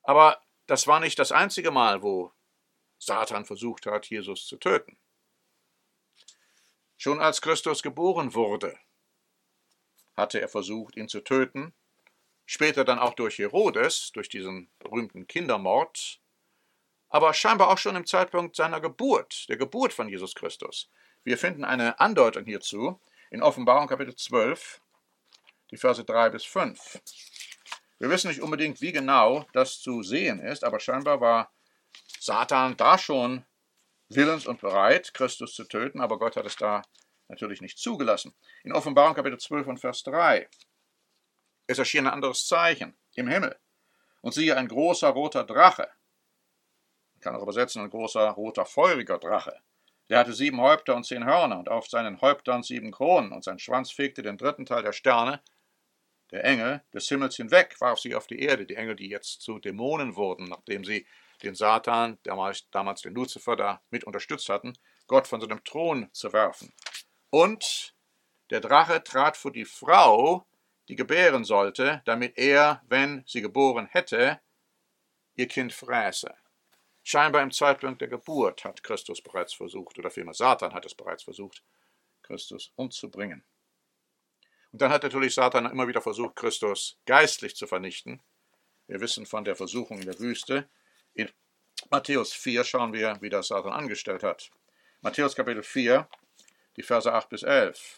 Aber das war nicht das einzige Mal, wo Satan versucht hat, Jesus zu töten. Schon als Christus geboren wurde, hatte er versucht, ihn zu töten. Später dann auch durch Herodes, durch diesen berühmten Kindermord. Aber scheinbar auch schon im Zeitpunkt seiner Geburt, der Geburt von Jesus Christus. Wir finden eine Andeutung hierzu in Offenbarung Kapitel zwölf, die Verse drei bis fünf. Wir wissen nicht unbedingt, wie genau das zu sehen ist, aber scheinbar war Satan da schon willens und bereit, Christus zu töten, aber Gott hat es da natürlich nicht zugelassen. In Offenbarung Kapitel zwölf und Vers drei. Es erschien ein anderes Zeichen im Himmel. Und siehe, ein großer roter Drache. Man kann auch übersetzen, ein großer roter feuriger Drache. Der hatte sieben Häupter und zehn Hörner und auf seinen Häuptern sieben Kronen. Und sein Schwanz fegte den dritten Teil der Sterne, der Engel des Himmels hinweg, warf sie auf die Erde. Die Engel, die jetzt zu Dämonen wurden, nachdem sie den Satan, damals, damals den Luzifer, da mit unterstützt hatten, Gott von seinem Thron zu werfen. Und der Drache trat vor die Frau, die gebären sollte, damit er, wenn sie geboren hätte, ihr Kind fräße. Scheinbar im Zeitpunkt der Geburt hat Christus bereits versucht, oder vielmehr Satan hat es bereits versucht, Christus umzubringen. Und dann hat natürlich Satan immer wieder versucht, Christus geistlich zu vernichten. Wir wissen von der Versuchung in der Wüste. In Matthäus vier schauen wir, wie das Satan angestellt hat. Matthäus Kapitel vier, die Verse acht bis elf.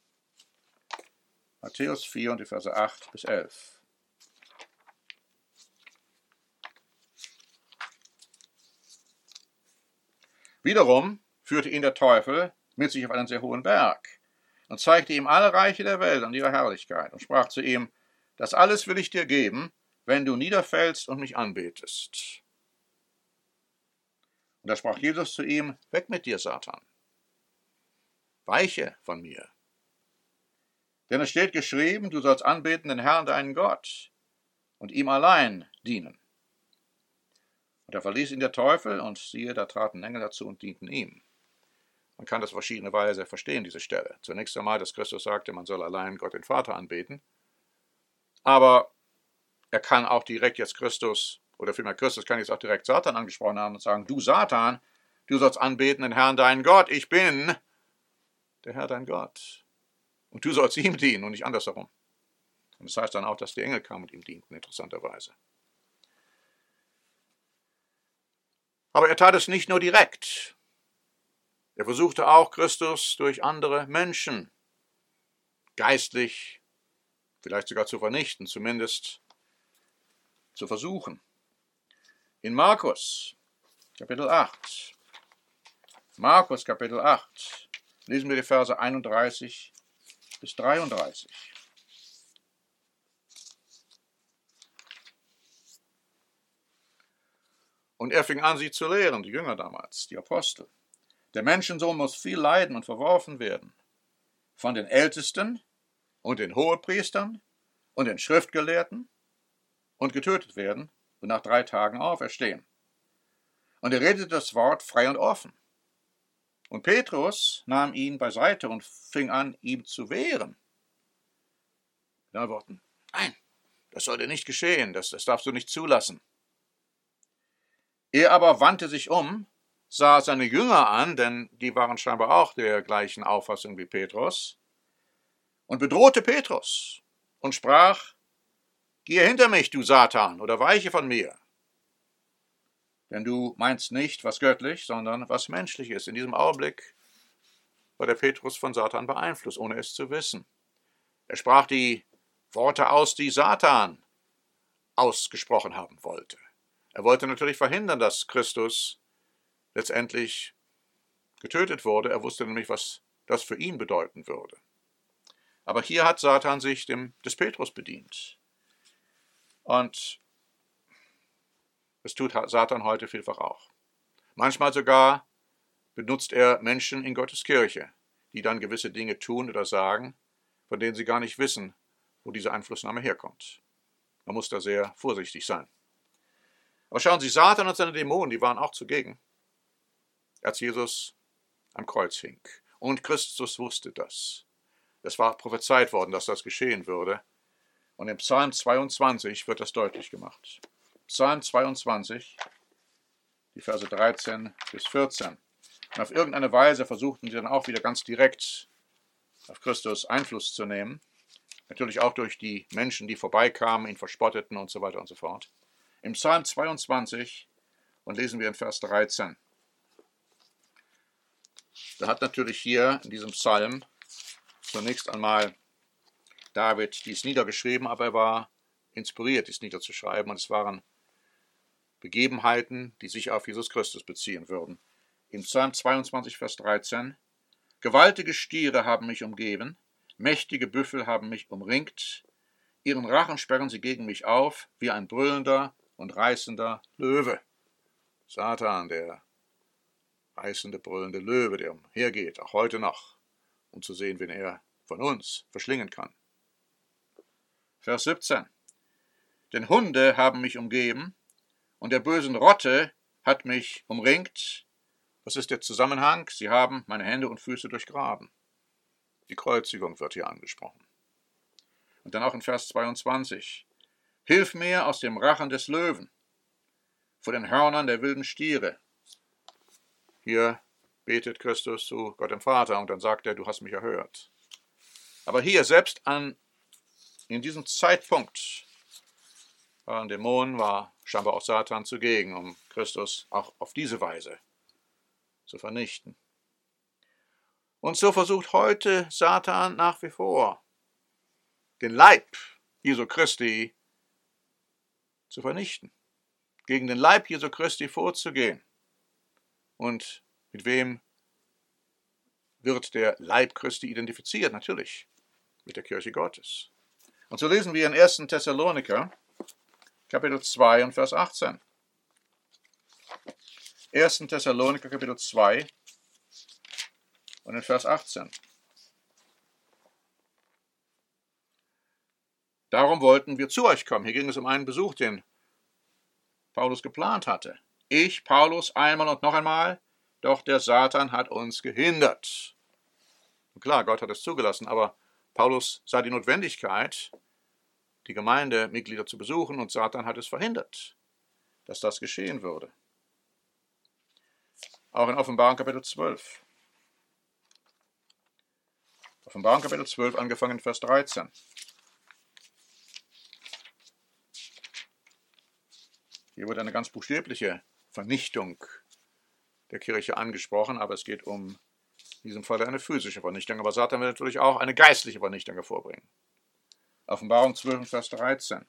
Matthäus vier und die Verse acht bis elf. Wiederum führte ihn der Teufel mit sich auf einen sehr hohen Berg und zeigte ihm alle Reiche der Welt und ihre Herrlichkeit und sprach zu ihm: Das alles will ich dir geben, wenn du niederfällst und mich anbetest. Und da sprach Jesus zu ihm: Weg mit dir, Satan, weiche von mir. Denn es steht geschrieben, du sollst anbeten den Herrn, deinen Gott, und ihm allein dienen. Und da verließ ihn der Teufel, und siehe, da traten Engel dazu und dienten ihm. Man kann das auf verschiedene Weise verstehen, diese Stelle. Zunächst einmal, dass Christus sagte, man soll allein Gott den Vater anbeten. Aber er kann auch direkt jetzt Christus, oder vielmehr Christus kann jetzt auch direkt Satan angesprochen haben und sagen: Du Satan, du sollst anbeten den Herrn, deinen Gott. Ich bin der Herr, dein Gott. Und du sollst ihm dienen und nicht andersherum. Und das heißt dann auch, dass die Engel kamen und ihm dienten, interessanterweise. Aber er tat es nicht nur direkt. Er versuchte auch, Christus durch andere Menschen geistlich, vielleicht sogar zu vernichten, zumindest zu versuchen. In Markus, Kapitel acht, Markus, Kapitel acht, lesen wir die Verse einunddreißig bis dreiunddreißig. Und er fing an, sie zu lehren, die Jünger damals, die Apostel. Der Menschensohn muss viel leiden und verworfen werden von den Ältesten und den Hohepriestern und den Schriftgelehrten und getötet werden und nach drei Tagen auferstehen. Und er redete das Wort frei und offen. Und Petrus nahm ihn beiseite und fing an, ihm zu wehren. Mit anderen Worten: Nein, das sollte nicht geschehen, das, das darfst du nicht zulassen. Er aber wandte sich um, sah seine Jünger an, denn die waren scheinbar auch der gleichen Auffassung wie Petrus, und bedrohte Petrus und sprach: Gehe hinter mich, du Satan, oder weiche von mir. Denn du meinst nicht, was göttlich, sondern was menschlich ist. In diesem Augenblick war der Petrus von Satan beeinflusst, ohne es zu wissen. Er sprach die Worte aus, die Satan ausgesprochen haben wollte. Er wollte natürlich verhindern, dass Christus letztendlich getötet wurde. Er wusste nämlich, was das für ihn bedeuten würde. Aber hier hat Satan sich dem, des Petrus bedient. Und das tut Satan heute vielfach auch. Manchmal sogar benutzt er Menschen in Gottes Kirche, die dann gewisse Dinge tun oder sagen, von denen sie gar nicht wissen, wo diese Einflussnahme herkommt. Man muss da sehr vorsichtig sein. Aber schauen Sie, Satan und seine Dämonen, die waren auch zugegen, als Jesus am Kreuz hing. Und Christus wusste das. Es war prophezeit worden, dass das geschehen würde. Und im Psalm zweiundzwanzig wird das deutlich gemacht. Psalm zweiundzwanzig, die Verse dreizehn bis vierzehn. Und auf irgendeine Weise versuchten sie dann auch wieder ganz direkt auf Christus Einfluss zu nehmen. Natürlich auch durch die Menschen, die vorbeikamen, ihn verspotteten und so weiter und so fort. Im Psalm zweiundzwanzig, und lesen wir in Vers dreizehn. Da hat natürlich hier in diesem Psalm zunächst einmal David dies niedergeschrieben, aber er war inspiriert, dies niederzuschreiben, und es waren Begebenheiten, die sich auf Jesus Christus beziehen würden. Im Psalm zweiundzwanzig, Vers dreizehn: Gewaltige Stiere haben mich umgeben, mächtige Büffel haben mich umringt, ihren Rachen sperren sie gegen mich auf, wie ein brüllender und reißender Löwe. Satan, der reißende, brüllende Löwe, der umhergeht, auch heute noch, um zu sehen, wen er von uns verschlingen kann. Vers siebzehn: Denn Hunde haben mich umgeben, und der bösen Rotte hat mich umringt. Was ist der Zusammenhang? Sie haben meine Hände und Füße durchgraben. Die Kreuzigung wird hier angesprochen. Und dann auch in Vers zweiundzwanzig: Hilf mir aus dem Rachen des Löwen, vor den Hörnern der wilden Stiere. Hier betet Christus zu Gott dem Vater und dann sagt er, du hast mich erhört. Aber hier, selbst an, in diesem Zeitpunkt, waren Dämonen, war scheinbar auch Satan zugegen, um Christus auch auf diese Weise zu vernichten. Und so versucht heute Satan nach wie vor, den Leib Jesu Christi zu vernichten, gegen den Leib Jesu Christi vorzugehen. Und mit wem wird der Leib Christi identifiziert? Natürlich mit der Kirche Gottes. Und so lesen wir in ersten Thessaloniker, Kapitel zwei und Vers achtzehn. ersten Thessaloniker, Kapitel zwei und in Vers achtzehn. Darum wollten wir zu euch kommen. Hier ging es um einen Besuch, den Paulus geplant hatte. Ich, Paulus, einmal und noch einmal, doch der Satan hat uns gehindert. Und klar, Gott hat es zugelassen, aber Paulus sah die Notwendigkeit, die Gemeindemitglieder zu besuchen, und Satan hat es verhindert, dass das geschehen würde. Auch in Offenbarung Kapitel zwölf. Offenbarung Kapitel zwölf, angefangen Vers dreizehn. Hier wird eine ganz buchstäbliche Vernichtung der Kirche angesprochen, aber es geht um in diesem Fall eine physische Vernichtung. Aber Satan will natürlich auch eine geistliche Vernichtung hervorbringen. Offenbarung zwölf, Vers dreizehn.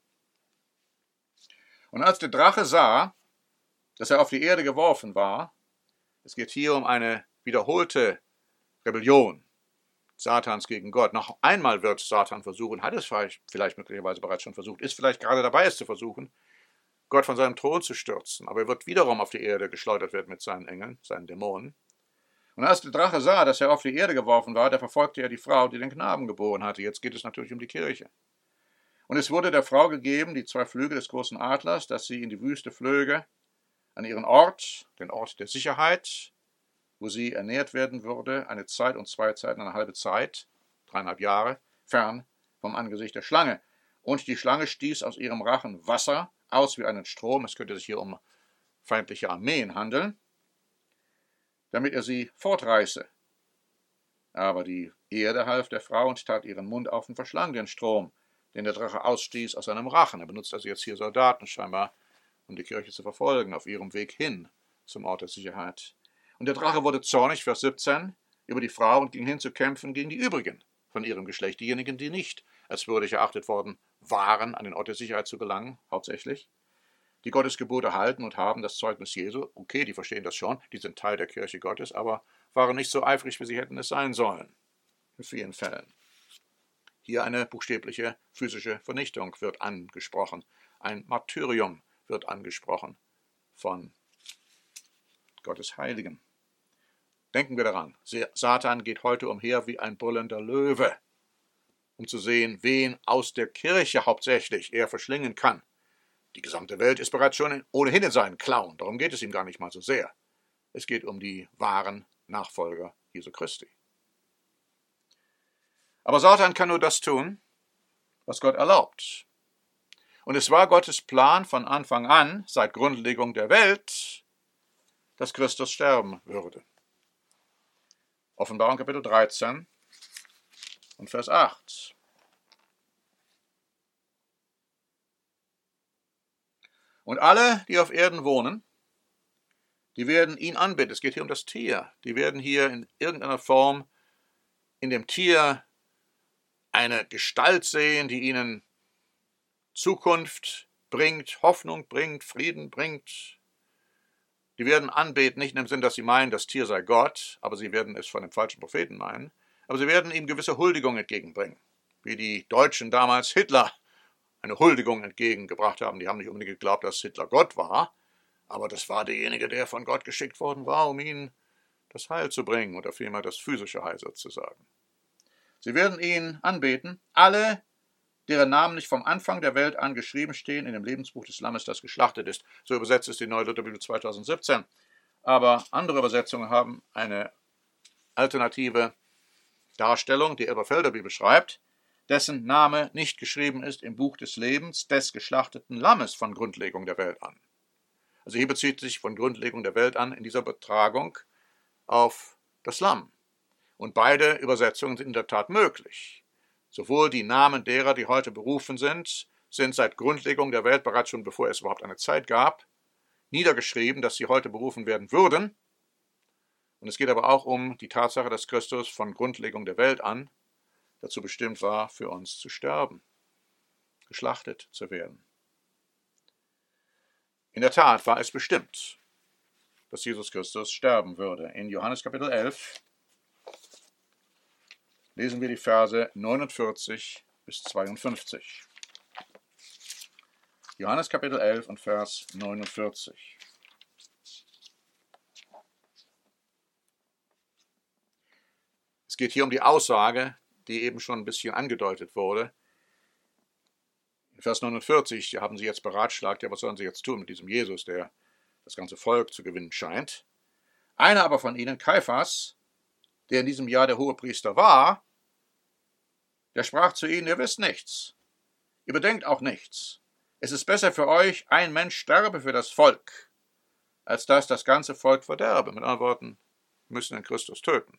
Und als der Drache sah, dass er auf die Erde geworfen war, es geht hier um eine wiederholte Rebellion Satans gegen Gott. Noch einmal wird Satan versuchen, hat es vielleicht, vielleicht möglicherweise bereits schon versucht, ist vielleicht gerade dabei, es zu versuchen, Gott von seinem Thron zu stürzen. Aber er wird wiederum auf die Erde geschleudert werden mit seinen Engeln, seinen Dämonen. Und als der Drache sah, dass er auf die Erde geworfen war, da verfolgte er die Frau, die den Knaben geboren hatte. Jetzt geht es natürlich um die Kirche. Und es wurde der Frau gegeben, die zwei Flügel des großen Adlers, dass sie in die Wüste flöge, an ihren Ort, den Ort der Sicherheit, wo sie ernährt werden würde, eine Zeit und zwei Zeiten, eine halbe Zeit, dreieinhalb Jahre, fern vom Angesicht der Schlange. Und die Schlange stieß aus ihrem Rachen Wasser aus wie einen Strom, es könnte sich hier um feindliche Armeen handeln, damit er sie fortreiße. Aber die Erde half der Frau und tat ihren Mund auf und verschlang den Strom, den der Drache ausstieß aus seinem Rachen. Er benutzt also jetzt hier Soldaten scheinbar, um die Kirche zu verfolgen, auf ihrem Weg hin zum Ort der Sicherheit. Und der Drache wurde zornig, Vers siebzehn, über die Frau und ging hin zu kämpfen gegen die übrigen von ihrem Geschlecht, diejenigen, die nicht als würdig erachtet worden waren, an den Ort der Sicherheit zu gelangen, hauptsächlich, die Gottes Gebote halten und haben das Zeugnis Jesu. Okay, die verstehen das schon, die sind Teil der Kirche Gottes, aber waren nicht so eifrig, wie sie hätten es sein sollen, in vielen Fällen. Hier eine buchstäbliche physische Vernichtung wird angesprochen. Ein Martyrium wird angesprochen von Gottes Heiligen. Denken wir daran, Satan geht heute umher wie ein brüllender Löwe, um zu sehen, wen aus der Kirche hauptsächlich er verschlingen kann. Die gesamte Welt ist bereits schon in, ohnehin in seinen Klauen, darum geht es ihm gar nicht mal so sehr. Es geht um die wahren Nachfolger Jesu Christi. Aber Satan kann nur das tun, was Gott erlaubt. Und es war Gottes Plan von Anfang an, seit Grundlegung der Welt, dass Christus sterben würde. Offenbarung Kapitel dreizehn und Vers acht. Und alle, die auf Erden wohnen, die werden ihn anbeten. Es geht hier um das Tier. Die werden hier in irgendeiner Form in dem Tier eine Gestalt sehen, die ihnen Zukunft bringt, Hoffnung bringt, Frieden bringt. Die werden anbeten, nicht in dem Sinn, dass sie meinen, das Tier sei Gott, aber sie werden es von dem falschen Propheten meinen. Aber sie werden ihm gewisse Huldigung entgegenbringen, wie die Deutschen damals Hitler eine Huldigung entgegengebracht haben. Die haben nicht unbedingt geglaubt, dass Hitler Gott war, aber das war derjenige, der von Gott geschickt worden war, um ihnen das Heil zu bringen, oder vielmehr das physische Heil sozusagen. Sie werden ihn anbeten, alle, deren Namen nicht vom Anfang der Welt an geschrieben stehen in dem Lebensbuch des Lammes, das geschlachtet ist. So übersetzt es die Neue Lutherbibel zweitausendsiebzehn. Aber andere Übersetzungen haben eine alternative Darstellung, die Elberfelder Bibel schreibt, dessen Name nicht geschrieben ist im Buch des Lebens des geschlachteten Lammes von Grundlegung der Welt an. Also hier bezieht sich von Grundlegung der Welt an in dieser Übertragung auf das Lamm. Und beide Übersetzungen sind in der Tat möglich. Sowohl die Namen derer, die heute berufen sind, sind seit Grundlegung der Welt, bereits schon bevor es überhaupt eine Zeit gab, niedergeschrieben, dass sie heute berufen werden würden. Und es geht aber auch um die Tatsache, dass Christus von Grundlegung der Welt an dazu bestimmt war, für uns zu sterben, geschlachtet zu werden. In der Tat war es bestimmt, dass Jesus Christus sterben würde. In Johannes Kapitel elf lesen wir die Verse neunundvierzig bis zweiundfünfzig. Johannes Kapitel elf und Vers neunundvierzig. Es geht hier um die Aussage, die eben schon ein bisschen angedeutet wurde. In Vers neunundvierzig, die haben sie jetzt beratschlagt, ja, was sollen sie jetzt tun mit diesem Jesus, der das ganze Volk zu gewinnen scheint. Einer aber von ihnen, Kaiphas, der in diesem Jahr der Hohepriester war, der sprach zu ihnen, ihr wisst nichts, ihr bedenkt auch nichts. Es ist besser für euch, ein Mensch sterbe für das Volk, als dass das ganze Volk verderbe. Mit anderen Worten, wir müssen den Christus töten.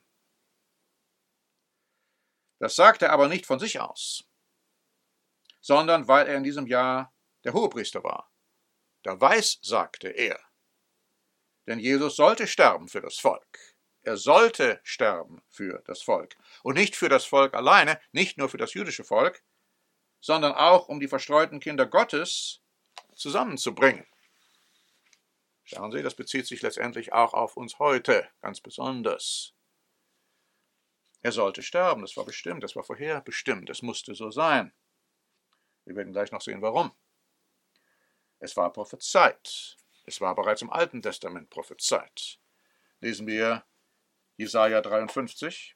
Das sagt er aber nicht von sich aus, sondern weil er in diesem Jahr der Hohepriester war. Da weiß, sagte er, denn Jesus sollte sterben für das Volk. Er sollte sterben für das Volk. Und nicht für das Volk alleine, nicht nur für das jüdische Volk, sondern auch um die verstreuten Kinder Gottes zusammenzubringen. Schauen Sie, das bezieht sich letztendlich auch auf uns heute, ganz besonders. Er sollte sterben, das war bestimmt, das war vorherbestimmt, es musste so sein. Wir werden gleich noch sehen, warum. Es war prophezeit. Es war bereits im Alten Testament prophezeit. Lesen wir Jesaja dreiundfünfzig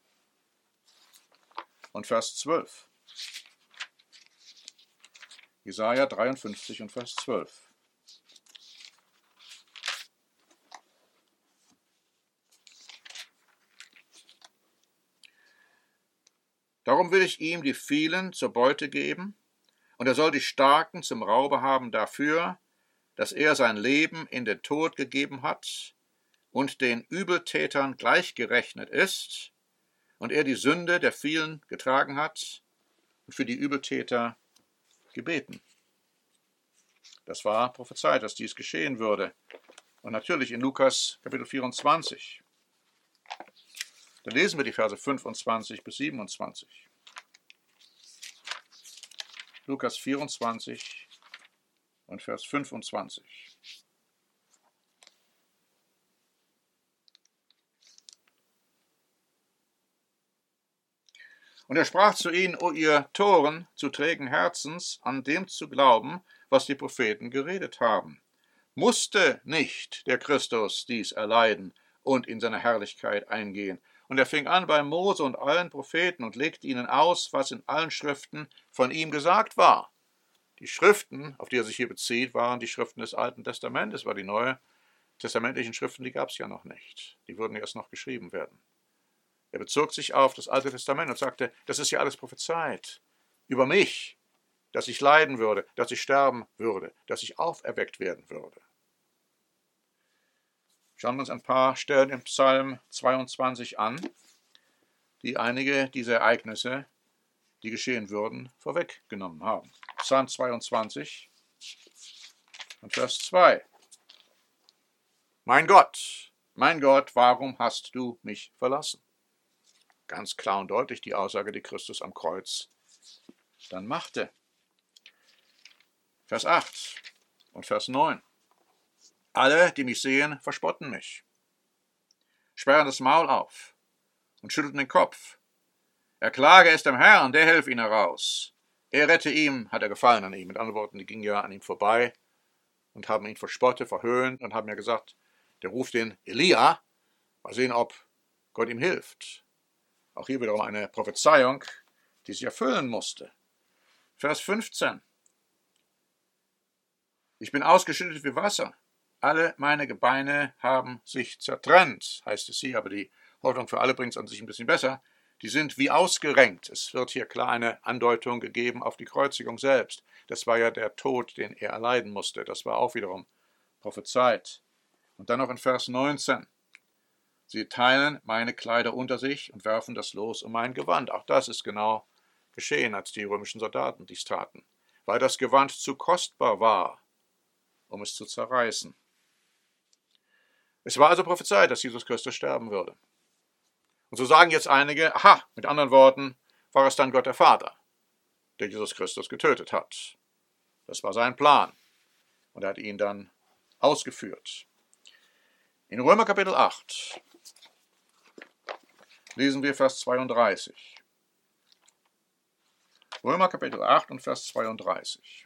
und Vers zwölf. Jesaja dreiundfünfzig und Vers zwölf. Darum will ich ihm die vielen zur Beute geben, und er soll die Starken zum Raube haben dafür, dass er sein Leben in den Tod gegeben hat und den Übeltätern gleichgerechnet ist, und er die Sünde der vielen getragen hat und für die Übeltäter gebeten. Das war prophezeit, dass dies geschehen würde. Und natürlich in Lukas Kapitel vierundzwanzig. Da lesen wir die Verse fünfundzwanzig bis siebenundzwanzig. Lukas vierundzwanzig und Vers fünfundzwanzig. Und er sprach zu ihnen, o ihr Toren, zu trägen Herzens, an dem zu glauben, was die Propheten geredet haben. Musste nicht der Christus dies erleiden und in seine Herrlichkeit eingehen? Und er fing an bei Mose und allen Propheten und legte ihnen aus, was in allen Schriften von ihm gesagt war. Die Schriften, auf die er sich hier bezieht, waren die Schriften des Alten Testamentes, weil die neuen testamentlichen Schriften, die gab es ja noch nicht. Die würden erst noch geschrieben werden. Er bezog sich auf das Alte Testament und sagte, das ist ja alles prophezeit über mich. dass ich leiden würde, dass ich sterben würde, dass ich auferweckt werden würde. Schauen wir uns ein paar Stellen im Psalm zweiundzwanzig an, die einige dieser Ereignisse, die geschehen würden, vorweggenommen haben. Psalm zweiundzwanzig und Vers zwei. Mein Gott, mein Gott, warum hast du mich verlassen? Ganz klar und deutlich die Aussage, die Christus am Kreuz dann machte. Vers acht und Vers neun. Alle, die mich sehen, verspotten mich, sperren das Maul auf und schütteln den Kopf. Er klage es dem Herrn, der helfe ihm heraus. Er rette ihm, hat er gefallen an ihm. Mit anderen Worten, die gingen ja an ihm vorbei und haben ihn verspottet, verhöhnt und haben ja gesagt, der ruft den Elia, mal sehen, ob Gott ihm hilft. Auch hier wiederum eine Prophezeiung, die sich erfüllen musste. Vers fünfzehn. Ich bin ausgeschüttet wie Wasser. Alle meine Gebeine haben sich zertrennt, heißt es hier, aber die Hoffnung für alle bringt es an sich ein bisschen besser. Die sind wie ausgerenkt. Es wird hier klar eine Andeutung gegeben auf die Kreuzigung selbst. Das war ja der Tod, den er erleiden musste. Das war auch wiederum prophezeit. Und dann noch in Vers neunzehn. Sie teilen meine Kleider unter sich und werfen das Los um mein Gewand. Auch das ist genau geschehen, als die römischen Soldaten dies taten, weil das Gewand zu kostbar war, um es zu zerreißen. Es war also prophezeit, dass Jesus Christus sterben würde. Und so sagen jetzt einige, aha, mit anderen Worten, war es dann Gott der Vater, der Jesus Christus getötet hat. Das war sein Plan. Und er hat ihn dann ausgeführt. In Römer Kapitel acht lesen wir Vers zweiunddreißig. Römer Kapitel acht und Vers zweiunddreißig.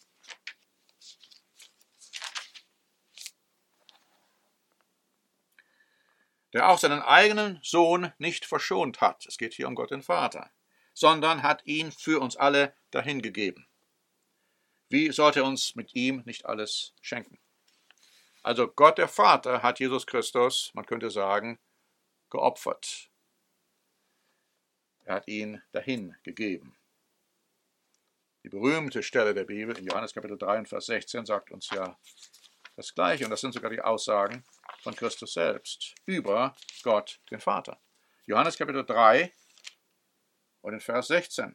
Der auch seinen eigenen Sohn nicht verschont hat, es geht hier um Gott den Vater, sondern hat ihn für uns alle dahingegeben. Wie sollte er uns mit ihm nicht alles schenken? Also Gott der Vater hat Jesus Christus, man könnte sagen, geopfert. Er hat ihn dahingegeben. Die berühmte Stelle der Bibel in Johannes Kapitel drei und Vers sechzehn sagt uns ja das Gleiche, und das sind sogar die Aussagen von Christus selbst über Gott, den Vater. Johannes Kapitel drei und in Vers sechzehn.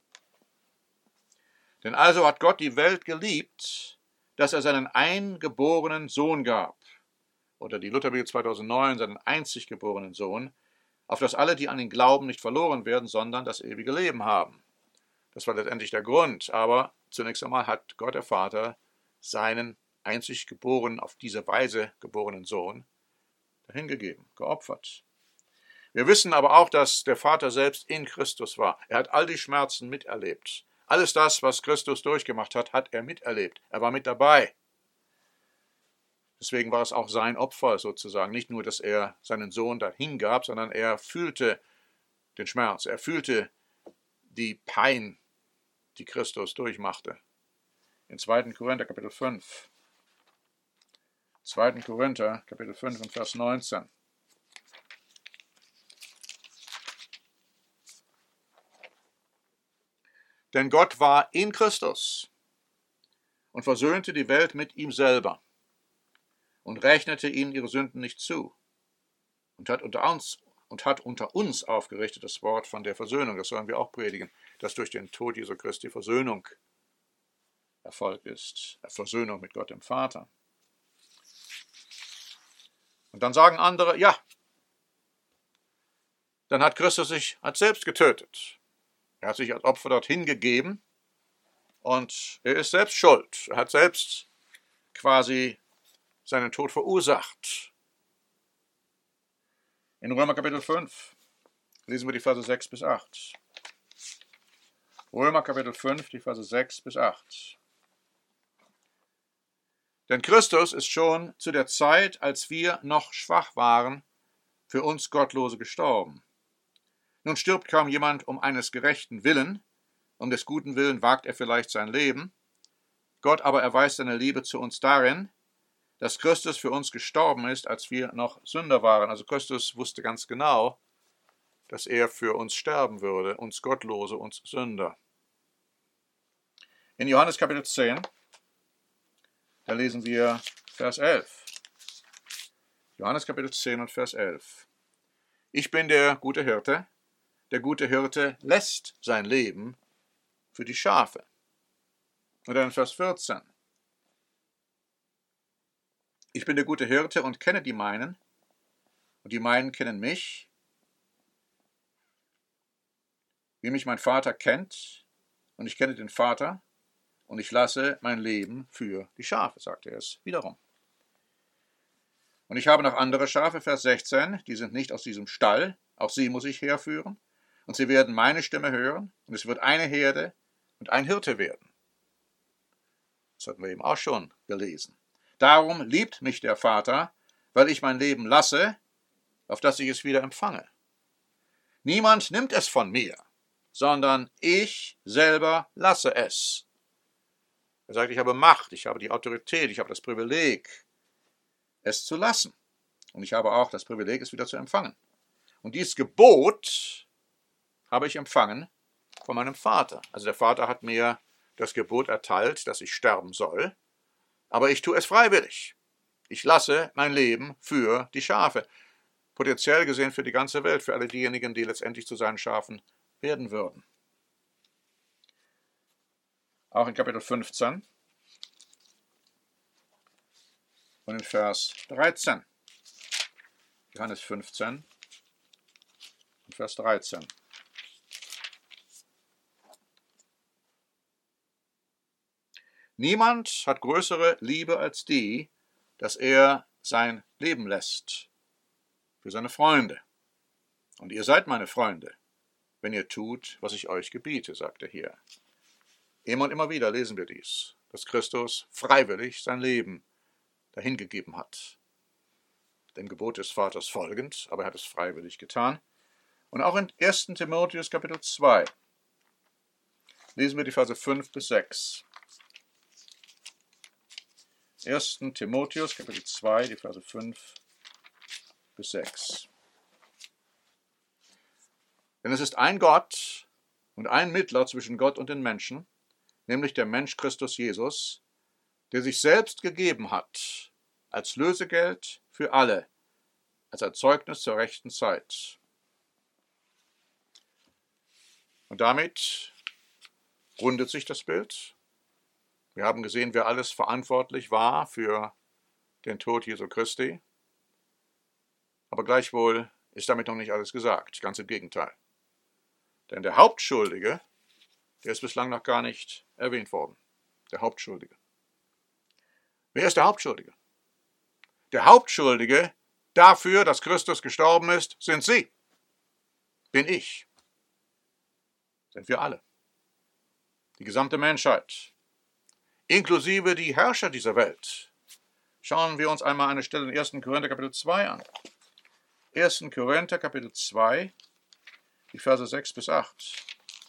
Denn also hat Gott die Welt geliebt, dass er seinen eingeborenen Sohn gab, oder die Lutherbibel zweitausendneun, seinen einzig geborenen Sohn, auf dass alle, die an ihn glauben, nicht verloren werden, sondern das ewige Leben haben. Das war letztendlich der Grund, aber zunächst einmal hat Gott der Vater seinen einzig geborenen, auf diese Weise geborenen Sohn dahingegeben, geopfert. Wir wissen aber auch, dass der Vater selbst in Christus war. Er hat all die Schmerzen miterlebt. Alles das, was Christus durchgemacht hat, hat er miterlebt. Er war mit dabei. Deswegen war es auch sein Opfer sozusagen. Nicht nur, dass er seinen Sohn dahingab, sondern er fühlte den Schmerz. Er fühlte die Pein, die Christus durchmachte. In zweiten Korinther Kapitel fünf. zweiten Korinther Kapitel fünf und Vers neunzehn. Denn Gott war in Christus und versöhnte die Welt mit ihm selber und rechnete ihnen ihre Sünden nicht zu und hat unter uns, und hat unter uns aufgerichtet das Wort von der Versöhnung. Das sollen wir auch predigen, dass durch den Tod Jesu Christi Versöhnung erfolgt ist. Versöhnung mit Gott dem Vater. Und dann sagen andere, ja, dann hat Christus sich als selbst getötet. Er hat sich als Opfer dorthin gegeben und er ist selbst schuld. Er hat selbst quasi seinen Tod verursacht. In Römer Kapitel fünf lesen wir die Verse sechs bis acht. Römer Kapitel fünf, die Verse sechs bis acht. Denn Christus ist schon zu der Zeit, als wir noch schwach waren, für uns Gottlose gestorben. Nun stirbt kaum jemand um eines gerechten Willen, um des guten Willen wagt er vielleicht sein Leben. Gott aber erweist seine Liebe zu uns darin, dass Christus für uns gestorben ist, als wir noch Sünder waren. Also Christus wusste ganz genau, dass er für uns sterben würde, uns Gottlose, uns Sünder. In Johannes Kapitel zehn, da lesen wir Vers elf. Johannes Kapitel zehn und Vers elf. Ich bin der gute Hirte. Der gute Hirte lässt sein Leben für die Schafe. Und dann Vers vierzehn. Ich bin der gute Hirte und kenne die meinen, und die meinen kennen mich, wie mich mein Vater kennt, und ich kenne den Vater, und ich lasse mein Leben für die Schafe, sagte er es wiederum. Und ich habe noch andere Schafe, Vers sechzehn, die sind nicht aus diesem Stall, auch sie muss ich herführen, und sie werden meine Stimme hören, und es wird eine Herde und ein Hirte werden. Das hatten wir eben auch schon gelesen. Darum liebt mich der Vater, weil ich mein Leben lasse, auf dass ich es wieder empfange. Niemand nimmt es von mir, sondern ich selber lasse es. Er sagt, ich habe Macht, ich habe die Autorität, ich habe das Privileg, es zu lassen. Und ich habe auch das Privileg, es wieder zu empfangen. Und dieses Gebot habe ich empfangen von meinem Vater. Also der Vater hat mir das Gebot erteilt, dass ich sterben soll, aber ich tue es freiwillig. Ich lasse mein Leben für die Schafe. Potenziell gesehen für die ganze Welt, für alle diejenigen, die letztendlich zu seinen Schafen werden würden. Auch in Kapitel fünfzehn und in Vers dreizehn. Johannes fünfzehn und Vers dreizehn. Niemand hat größere Liebe als die, dass er sein Leben lässt für seine Freunde. Und ihr seid meine Freunde, wenn ihr tut, was ich euch gebiete, sagt er hier. Immer und immer wieder lesen wir dies, dass Christus freiwillig sein Leben dahingegeben hat. Dem Gebot des Vaters folgend, aber er hat es freiwillig getan. Und auch in ersten Timotheus Kapitel zwei lesen wir die Verse fünf bis sechs. ersten Timotheus Kapitel zwei, die Verse fünf bis sechs. Denn es ist ein Gott und ein Mittler zwischen Gott und den Menschen, nämlich der Mensch Christus Jesus, der sich selbst gegeben hat als Lösegeld für alle, als Erzeugnis zur rechten Zeit. Und damit rundet sich das Bild. Wir haben gesehen, wer alles verantwortlich war für den Tod Jesu Christi. Aber gleichwohl ist damit noch nicht alles gesagt, ganz im Gegenteil. Denn der Hauptschuldige, der ist bislang noch gar nicht erwähnt worden. Der Hauptschuldige. Wer ist der Hauptschuldige? Der Hauptschuldige dafür, dass Christus gestorben ist, sind Sie. Bin ich. Sind wir alle. Die gesamte Menschheit. Inklusive die Herrscher dieser Welt. Schauen wir uns einmal eine Stelle in ersten Korinther Kapitel zwei an. ersten Korinther Kapitel zwei, die Verse sechs bis acht.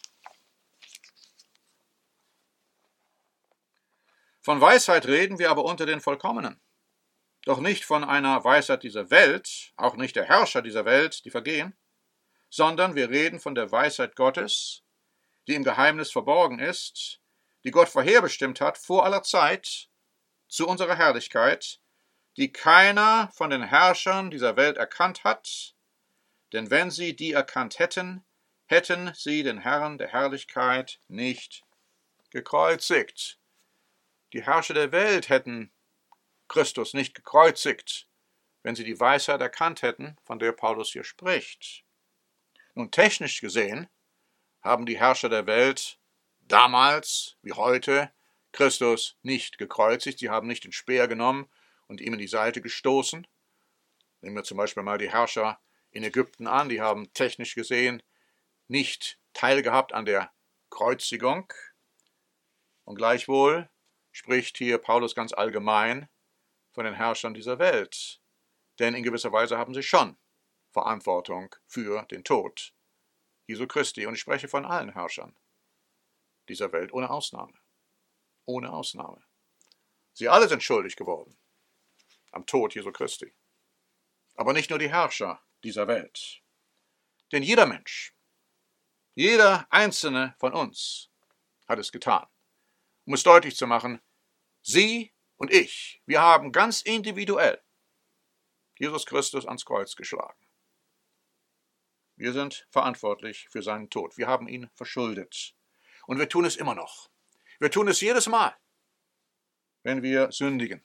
Von Weisheit reden wir aber unter den Vollkommenen. Doch nicht von einer Weisheit dieser Welt, auch nicht der Herrscher dieser Welt, die vergehen, sondern wir reden von der Weisheit Gottes, die im Geheimnis verborgen ist, die Gott vorherbestimmt hat vor aller Zeit zu unserer Herrlichkeit, die keiner von den Herrschern dieser Welt erkannt hat, denn wenn sie die erkannt hätten, hätten sie den Herrn der Herrlichkeit nicht gekreuzigt. Die Herrscher der Welt hätten Christus nicht gekreuzigt, wenn sie die Weisheit erkannt hätten, von der Paulus hier spricht. Nun, technisch gesehen haben die Herrscher der Welt damals wie heute Christus nicht gekreuzigt. Sie haben nicht den Speer genommen und ihm in die Seite gestoßen. Nehmen wir zum Beispiel mal die Herrscher in Ägypten an. Die haben technisch gesehen nicht teilgehabt an der Kreuzigung. Und gleichwohl spricht hier Paulus ganz allgemein von den Herrschern dieser Welt. Denn in gewisser Weise haben sie schon Verantwortung für den Tod Jesu Christi. Und ich spreche von allen Herrschern dieser Welt, ohne Ausnahme. Ohne Ausnahme. Sie alle sind schuldig geworden am Tod Jesu Christi. Aber nicht nur die Herrscher dieser Welt. Denn jeder Mensch, jeder einzelne von uns hat es getan. um es deutlich zu machen, Sie und ich, wir haben ganz individuell Jesus Christus ans Kreuz geschlagen. Wir sind verantwortlich für seinen Tod. Wir haben ihn verschuldet. Und wir tun es immer noch. Wir tun es jedes Mal, wenn wir sündigen.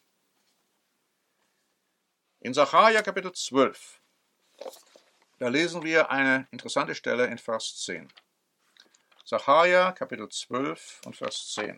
In Sacharja Kapitel zwölf, da lesen wir eine interessante Stelle in Vers zehn. Sacharja Kapitel zwölf und Vers zehn.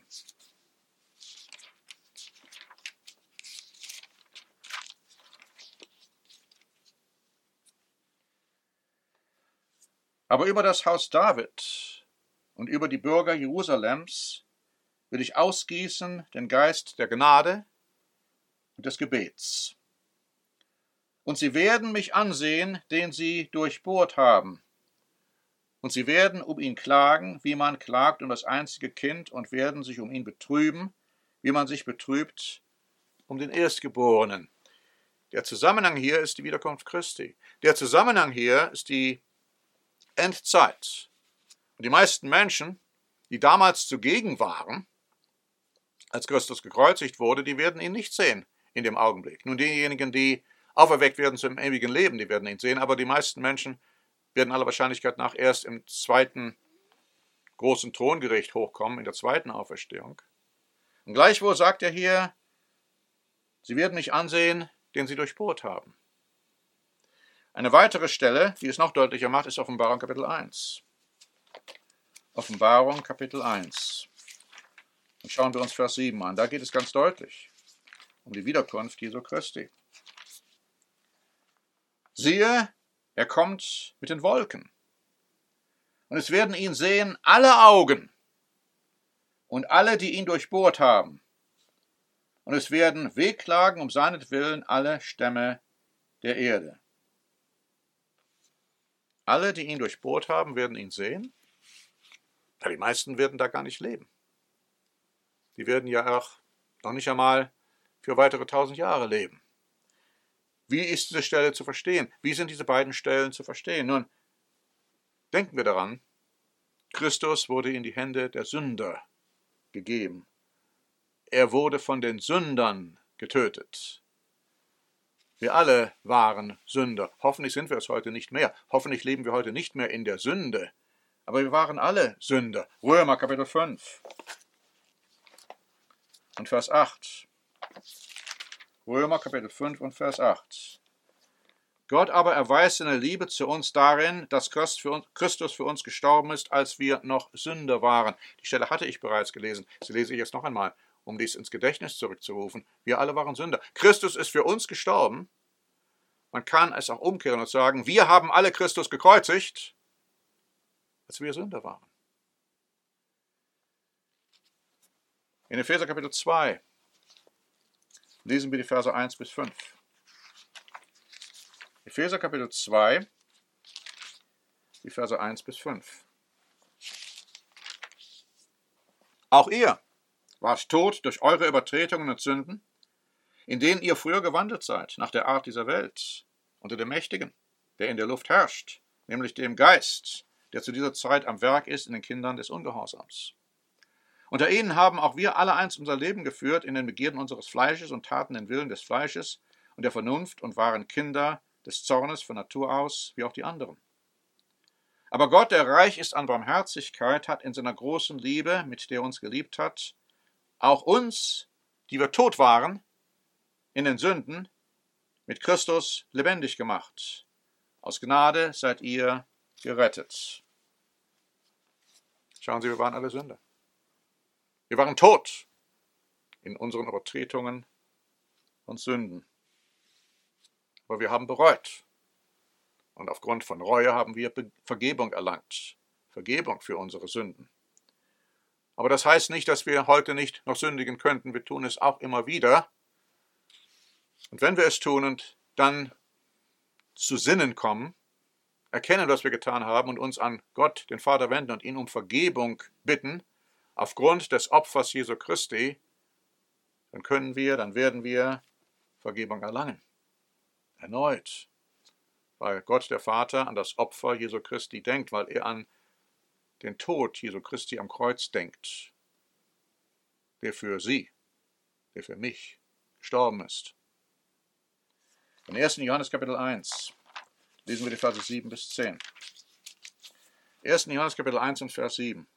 Aber über das Haus David und über die Bürger Jerusalems will ich ausgießen den Geist der Gnade und des Gebets. Und sie werden mich ansehen, den sie durchbohrt haben. Und sie werden um ihn klagen, wie man klagt um das einzige Kind, und werden sich um ihn betrüben, wie man sich betrübt um den Erstgeborenen. Der Zusammenhang hier ist die Wiederkunft Christi. Der Zusammenhang hier ist die Endzeit. Und die meisten Menschen, die damals zugegen waren, als Christus gekreuzigt wurde, die werden ihn nicht sehen in dem Augenblick. Nun, diejenigen, die auferweckt werden zum ewigen Leben, die werden ihn sehen, aber die meisten Menschen werden aller Wahrscheinlichkeit nach erst im zweiten großen Throngericht hochkommen, in der zweiten Auferstehung. Und gleichwohl sagt er hier, sie werden mich ansehen, den sie durchbohrt haben. Eine weitere Stelle, die es noch deutlicher macht, ist Offenbarung Kapitel eins. Offenbarung Kapitel eins. Und schauen wir uns Vers sieben an. Da geht es ganz deutlich um die Wiederkunft Jesu Christi. Siehe, er kommt mit den Wolken. Und es werden ihn sehen alle Augen und alle, die ihn durchbohrt haben. Und es werden wehklagen um seinetwillen alle Stämme der Erde. Alle, die ihn durchbohrt haben, werden ihn sehen. Ja, die meisten werden da gar nicht leben. Die werden ja auch noch nicht einmal für weitere tausend Jahre leben. Wie ist diese Stelle zu verstehen? Wie sind diese beiden Stellen zu verstehen? Nun, denken wir daran, Christus wurde in die Hände der Sünder gegeben. Er wurde von den Sündern getötet. Wir alle waren Sünder. Hoffentlich sind wir es heute nicht mehr. Hoffentlich leben wir heute nicht mehr in der Sünde. Aber wir waren alle Sünder. Römer Kapitel fünf und Vers acht. Römer Kapitel fünf und Vers acht. Gott aber erweist seine Liebe zu uns darin, dass Christus für uns gestorben ist, als wir noch Sünder waren. Die Stelle hatte ich bereits gelesen. Sie lese ich jetzt noch einmal, um dies ins Gedächtnis zurückzurufen. Wir alle waren Sünder. Christus ist für uns gestorben. Man kann es auch umkehren und sagen, wir haben alle Christus gekreuzigt, als wir Sünder waren. In Epheser Kapitel zwei lesen wir die Verse eins bis fünf. Epheser Kapitel zwei, die Verse eins bis fünf. Auch ihr wart tot durch eure Übertretungen und Sünden, in denen ihr früher gewandelt seid, nach der Art dieser Welt, unter dem Mächtigen, der in der Luft herrscht, nämlich dem Geist, der zu dieser Zeit am Werk ist in den Kindern des Ungehorsams. Unter ihnen haben auch wir alle einst unser Leben geführt in den Begierden unseres Fleisches und taten den Willen des Fleisches und der Vernunft und waren Kinder des Zornes von Natur aus, wie auch die anderen. Aber Gott, der reich ist an Barmherzigkeit, hat in seiner großen Liebe, mit der er uns geliebt hat, auch uns, die wir tot waren, in den Sünden, mit Christus lebendig gemacht. Aus Gnade seid ihr gerettet. Schauen Sie, wir waren alle Sünder. Wir waren tot in unseren Übertretungen und Sünden. Aber wir haben bereut. Und aufgrund von Reue haben wir Vergebung erlangt. Vergebung für unsere Sünden. Aber das heißt nicht, dass wir heute nicht noch sündigen könnten. Wir tun es auch immer wieder. Und wenn wir es tun und dann zu Sinnen kommen, erkennen, was wir getan haben und uns an Gott, den Vater, wenden und ihn um Vergebung bitten, aufgrund des Opfers Jesu Christi, dann können wir, dann werden wir Vergebung erlangen. Erneut. Weil Gott, der Vater, an das Opfer Jesu Christi denkt, weil er an den Tod Jesu Christi am Kreuz denkt. der für sie, der für mich gestorben ist. Im ersten Johannes Kapitel eins lesen wir die Verse sieben bis zehn. ersten Johannes Kapitel eins und Vers sieben.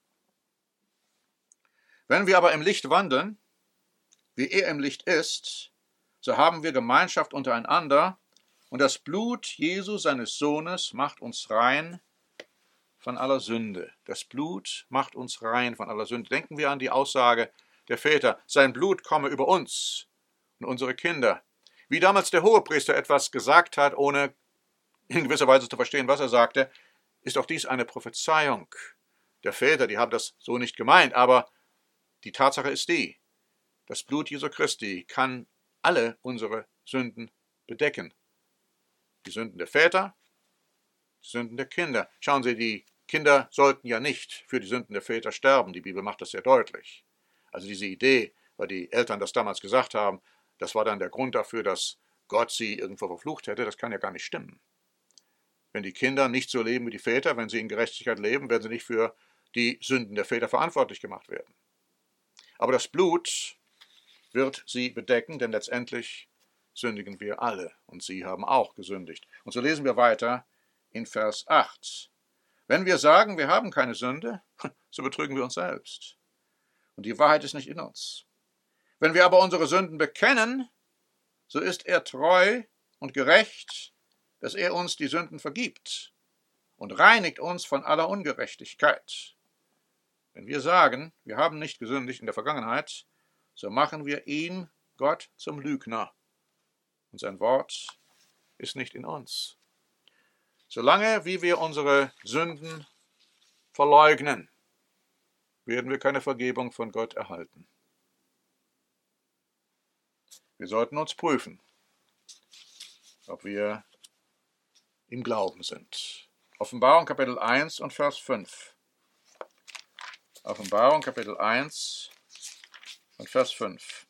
Wenn wir aber im Licht wandeln, wie er im Licht ist, so haben wir Gemeinschaft untereinander, und das Blut Jesu, seines Sohnes, macht uns rein von aller Sünde. Das Blut macht uns rein von aller Sünde. Denken wir an die Aussage der Väter, sein Blut komme über uns und unsere Kinder. Wie damals der Hohepriester etwas gesagt hat, ohne in gewisser Weise zu verstehen, was er sagte, ist auch dies eine Prophezeiung der Väter. Die haben das so nicht gemeint, aber die Tatsache ist die, das Blut Jesu Christi kann alle unsere Sünden bedecken. Die Sünden der Väter, die Sünden der Kinder. Schauen Sie, die Kinder sollten ja nicht für die Sünden der Väter sterben. Die Bibel macht das sehr deutlich. Also diese Idee, weil die Eltern das damals gesagt haben, das war dann der Grund dafür, dass Gott sie irgendwo verflucht hätte, das kann ja gar nicht stimmen. Wenn die Kinder nicht so leben wie die Väter, wenn sie in Gerechtigkeit leben, werden sie nicht für die Sünden der Väter verantwortlich gemacht werden. Aber das Blut wird sie bedecken, denn letztendlich sündigen wir alle und sie haben auch gesündigt. Und so lesen wir weiter in Vers acht. Wenn wir sagen, wir haben keine Sünde, so betrügen wir uns selbst. Und die Wahrheit ist nicht in uns. Wenn wir aber unsere Sünden bekennen, so ist er treu und gerecht, dass er uns die Sünden vergibt und reinigt uns von aller Ungerechtigkeit. Wenn wir sagen, wir haben nicht gesündigt in der Vergangenheit, so machen wir ihn, Gott, zum Lügner. Und sein Wort ist nicht in uns. Solange wie wir unsere Sünden verleugnen, werden wir keine Vergebung von Gott erhalten. Wir sollten uns prüfen, ob wir im Glauben sind. Offenbarung Kapitel eins und Vers fünf. Offenbarung Kapitel eins und Vers fünf.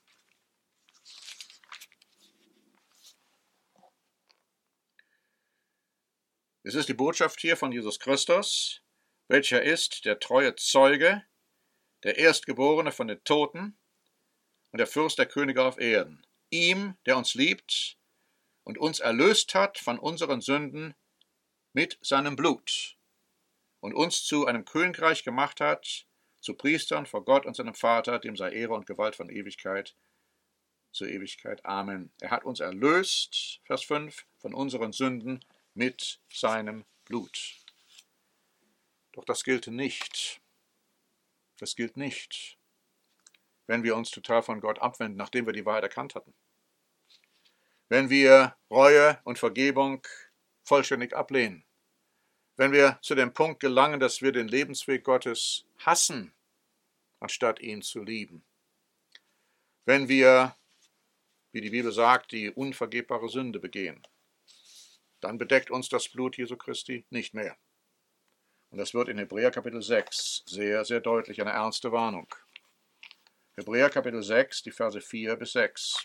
Es ist die Botschaft hier von Jesus Christus, welcher ist der treue Zeuge, der Erstgeborene von den Toten und der Fürst der Könige auf Erden. Ihm, der uns liebt und uns erlöst hat von unseren Sünden mit seinem Blut und uns zu einem Königreich gemacht hat, zu Priestern vor Gott und seinem Vater, dem sei Ehre und Gewalt von Ewigkeit zu Ewigkeit. Amen. Er hat uns erlöst, Vers fünf, von unseren Sünden mit seinem Blut. Doch das gilt nicht. Das gilt nicht, wenn wir uns total von Gott abwenden, nachdem wir die Wahrheit erkannt hatten. Wenn wir Reue und Vergebung vollständig ablehnen. Wenn wir zu dem Punkt gelangen, dass wir den Lebensweg Gottes hassen, anstatt ihn zu lieben. Wenn wir, wie die Bibel sagt, die unvergebbare Sünde begehen, dann bedeckt uns das Blut Jesu Christi nicht mehr. Und das wird in Hebräer Kapitel sechs sehr, sehr deutlich, eine ernste Warnung. Hebräer Kapitel sechs, die Verse vier bis sechs.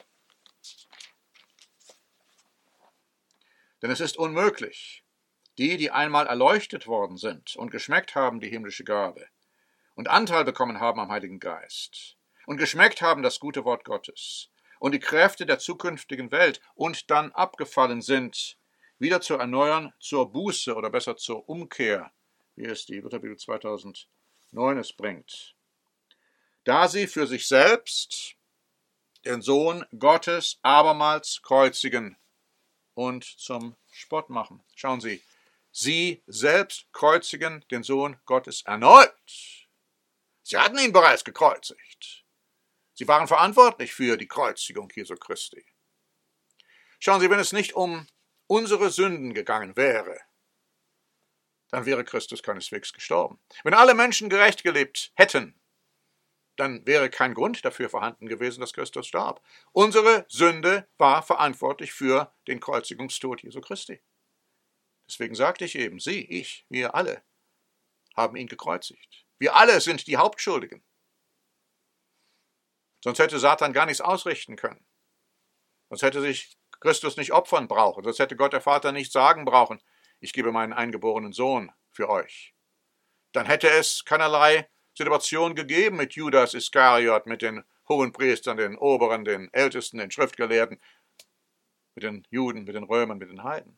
Denn es ist unmöglich, die, die einmal erleuchtet worden sind und geschmeckt haben die himmlische Gabe und Anteil bekommen haben am Heiligen Geist und geschmeckt haben das gute Wort Gottes und die Kräfte der zukünftigen Welt und dann abgefallen sind, wieder zu erneuern zur Buße oder besser zur Umkehr, wie es die Lutherbibel zweitausendneun es bringt. Da sie für sich selbst den Sohn Gottes abermals kreuzigen und zum Spott machen. Schauen Sie, sie selbst kreuzigen den Sohn Gottes erneut. Sie hatten ihn bereits gekreuzigt. Sie waren verantwortlich für die Kreuzigung Jesu Christi. Schauen Sie, wenn es nicht um unsere Sünden gegangen wäre, dann wäre Christus keineswegs gestorben. Wenn alle Menschen gerecht gelebt hätten, dann wäre kein Grund dafür vorhanden gewesen, dass Christus starb. Unsere Sünde war verantwortlich für den Kreuzigungstod Jesu Christi. Deswegen sagte ich eben, Sie, ich, wir alle haben ihn gekreuzigt. Wir alle sind die Hauptschuldigen. Sonst hätte Satan gar nichts ausrichten können. Sonst hätte sich Christus nicht opfern brauchen. Sonst hätte Gott der Vater nicht sagen brauchen, ich gebe meinen eingeborenen Sohn für euch. Dann hätte es keinerlei Situation gegeben mit Judas Iskariot, mit den Hohenpriestern, den Oberen, den Ältesten, den Schriftgelehrten, mit den Juden, mit den Römern, mit den Heiden.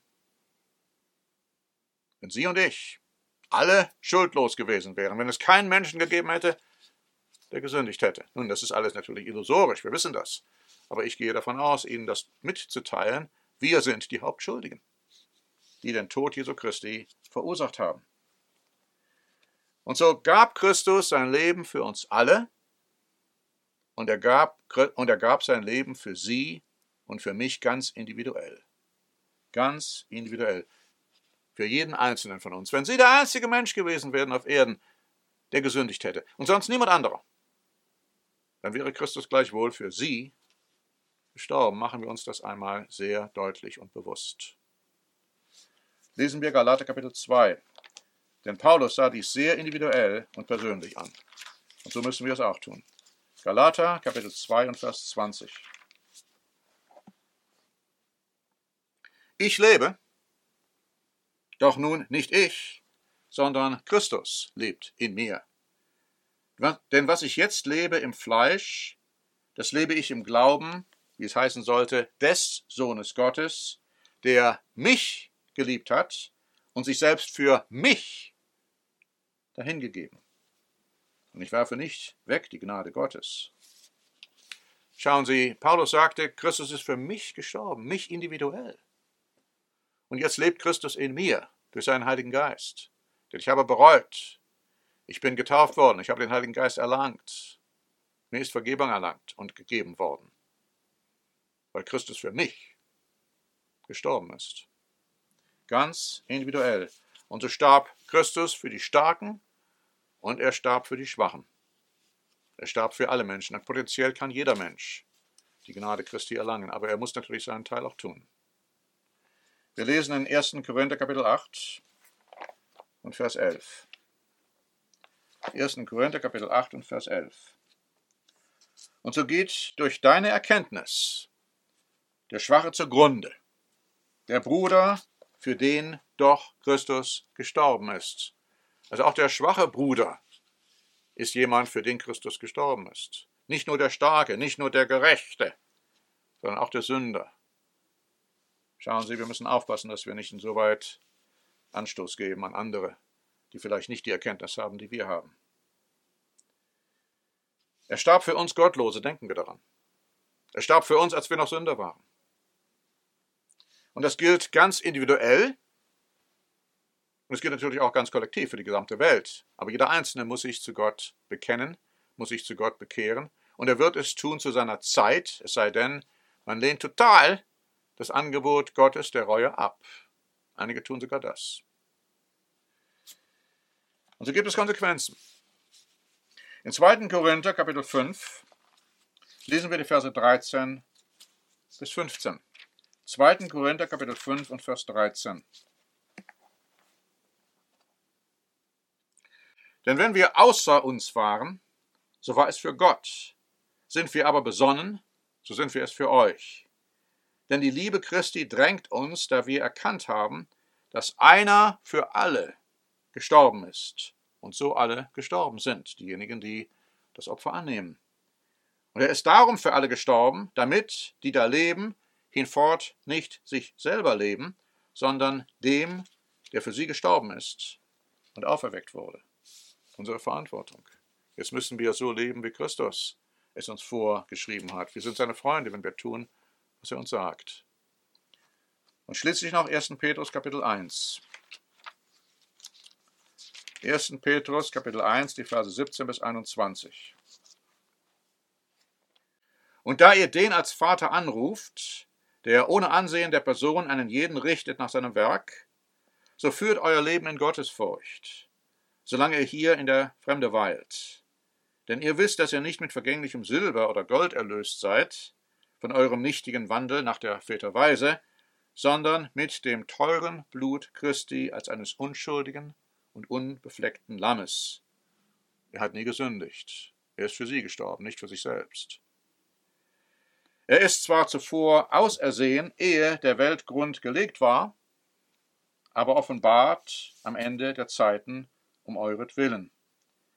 Wenn Sie und ich alle schuldlos gewesen wären, wenn es keinen Menschen gegeben hätte, der gesündigt hätte. Nun, das ist alles natürlich illusorisch, wir wissen das. Aber ich gehe davon aus, Ihnen das mitzuteilen, wir sind die Hauptschuldigen, die den Tod Jesu Christi verursacht haben. Und so gab Christus sein Leben für uns alle und er gab, und er gab sein Leben für Sie und für mich ganz individuell. Ganz individuell. Für jeden Einzelnen von uns. Wenn Sie der einzige Mensch gewesen wären auf Erden, der gesündigt hätte und sonst niemand anderer, dann wäre Christus gleichwohl für Sie gestorben. Machen wir uns das einmal sehr deutlich und bewusst. Lesen wir Galater Kapitel zwei. Denn Paulus sah dies sehr individuell und persönlich an. Und so müssen wir es auch tun. Galater Kapitel zwei und Vers zwanzig. Ich lebe, doch nun nicht ich, sondern Christus lebt in mir. Denn was ich jetzt lebe im Fleisch, das lebe ich im Glauben, wie es heißen sollte, des Sohnes Gottes, der mich geliebt hat und sich selbst für mich dahingegeben. Und ich werfe nicht weg die Gnade Gottes. Schauen Sie, Paulus sagte, Christus ist für mich gestorben, mich individuell. Und jetzt lebt Christus in mir durch seinen Heiligen Geist. Denn ich habe bereut. Ich bin getauft worden. Ich habe den Heiligen Geist erlangt. Mir ist Vergebung erlangt und gegeben worden. Weil Christus für mich gestorben ist. Ganz individuell. Und so starb Christus für die Starken und er starb für die Schwachen. Er starb für alle Menschen. Und potenziell kann jeder Mensch die Gnade Christi erlangen. Aber er muss natürlich seinen Teil auch tun. Wir lesen in ersten Korinther Kapitel acht und Vers elf. ersten Korinther Kapitel acht und Vers elf. Und so geht durch deine Erkenntnis der Schwache zugrunde, der Bruder, für den doch Christus gestorben ist. Also auch der schwache Bruder ist jemand, für den Christus gestorben ist. Nicht nur der Starke, nicht nur der Gerechte, sondern auch der Sünder. Schauen Sie, wir müssen aufpassen, dass wir nicht insoweit Anstoß geben an andere, die vielleicht nicht die Erkenntnis haben, die wir haben. Er starb für uns Gottlose, denken wir daran. Er starb für uns, als wir noch Sünder waren. Und das gilt ganz individuell und es gilt natürlich auch ganz kollektiv für die gesamte Welt. Aber jeder Einzelne muss sich zu Gott bekennen, muss sich zu Gott bekehren und er wird es tun zu seiner Zeit, es sei denn, man lehnt total das Angebot Gottes der Reue ab. Einige tun sogar das. Und so gibt es Konsequenzen. In zweiten Korinther Kapitel fünf lesen wir die Verse dreizehn bis fünfzehn. zweiten Korinther Kapitel fünf und Vers dreizehn. Denn wenn wir außer uns waren, so war es für Gott. Sind wir aber besonnen, so sind wir es für euch. Denn die Liebe Christi drängt uns, da wir erkannt haben, dass einer für alle gestorben ist und so alle gestorben sind, diejenigen, die das Opfer annehmen. Und er ist darum für alle gestorben, damit die da leben, hinfort nicht sich selber leben, sondern dem, der für sie gestorben ist und auferweckt wurde. Unsere Verantwortung. Jetzt müssen wir so leben, wie Christus es uns vorgeschrieben hat. Wir sind seine Freunde, wenn wir tun, was er uns sagt. Und schließlich noch ersten Petrus Kapitel eins. ersten Petrus Kapitel eins, die Verse siebzehn bis einundzwanzig. Und da ihr den als Vater anruft, der ohne Ansehen der Person einen jeden richtet nach seinem Werk, so führt euer Leben in Gottesfurcht, solange ihr hier in der Fremde weilt. Denn ihr wisst, dass ihr nicht mit vergänglichem Silber oder Gold erlöst seid, von eurem nichtigen Wandel nach der Väter Weise, sondern mit dem teuren Blut Christi als eines unschuldigen und unbefleckten Lammes. Er hat nie gesündigt. Er ist für sie gestorben, nicht für sich selbst. Er ist zwar zuvor ausersehen, ehe der Weltgrund gelegt war, aber offenbart am Ende der Zeiten um euretwillen.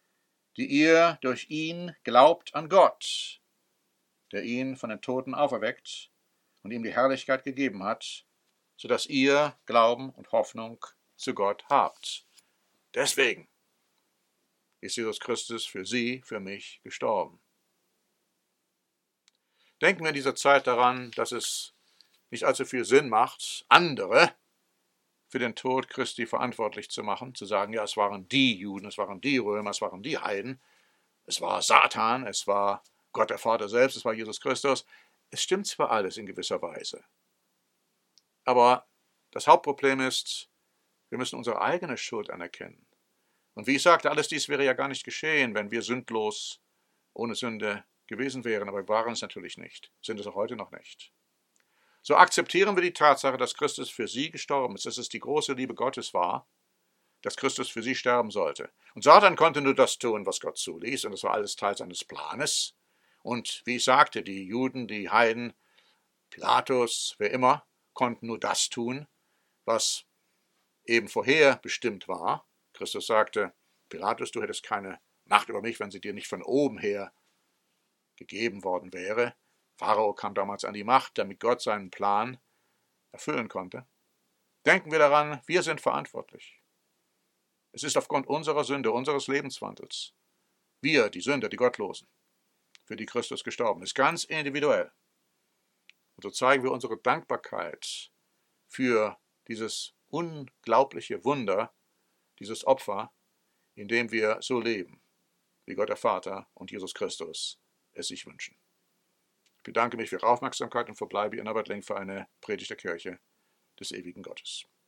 die ihr durch ihn glaubt an Gott, der ihn von den Toten auferweckt und ihm die Herrlichkeit gegeben hat, so dass ihr Glauben und Hoffnung zu Gott habt. Deswegen ist Jesus Christus für sie, für mich gestorben. Denken wir in dieser Zeit daran, dass es nicht allzu viel Sinn macht, andere für den Tod Christi verantwortlich zu machen, zu sagen, ja, es waren die Juden, es waren die Römer, es waren die Heiden, es war Satan, es war Gott der Vater selbst, es war Jesus Christus. Es stimmt zwar alles in gewisser Weise, aber das Hauptproblem ist, wir müssen unsere eigene Schuld anerkennen. Und wie ich sagte, alles dies wäre ja gar nicht geschehen, wenn wir sündlos, ohne Sünde gewesen wären, aber wir waren es natürlich nicht, sind es auch heute noch nicht. So akzeptieren wir die Tatsache, dass Christus für sie gestorben ist, dass es die große Liebe Gottes war, dass Christus für sie sterben sollte. Und Satan konnte nur das tun, was Gott zuließ, und das war alles Teil seines Planes. Und wie ich sagte, die Juden, die Heiden, Pilatus, wer immer, konnten nur das tun, was eben vorher bestimmt war. Christus sagte, Pilatus, du hättest keine Macht über mich, wenn sie dir nicht von oben her gegeben worden wäre. Pharao kam damals an die Macht, damit Gott seinen Plan erfüllen konnte. Denken wir daran, wir sind verantwortlich. Es ist aufgrund unserer Sünde, unseres Lebenswandels, wir, die Sünder, die Gottlosen, für die Christus gestorben ist, ganz individuell. Und so zeigen wir unsere Dankbarkeit für dieses unglaubliche Wunder, dieses Opfer, in dem wir so leben, wie Gott der Vater und Jesus Christus es sich wünschen. Ich bedanke mich für Ihre Aufmerksamkeit und verbleibe in Norbert Link für eine Predigt der Kirche des ewigen Gottes.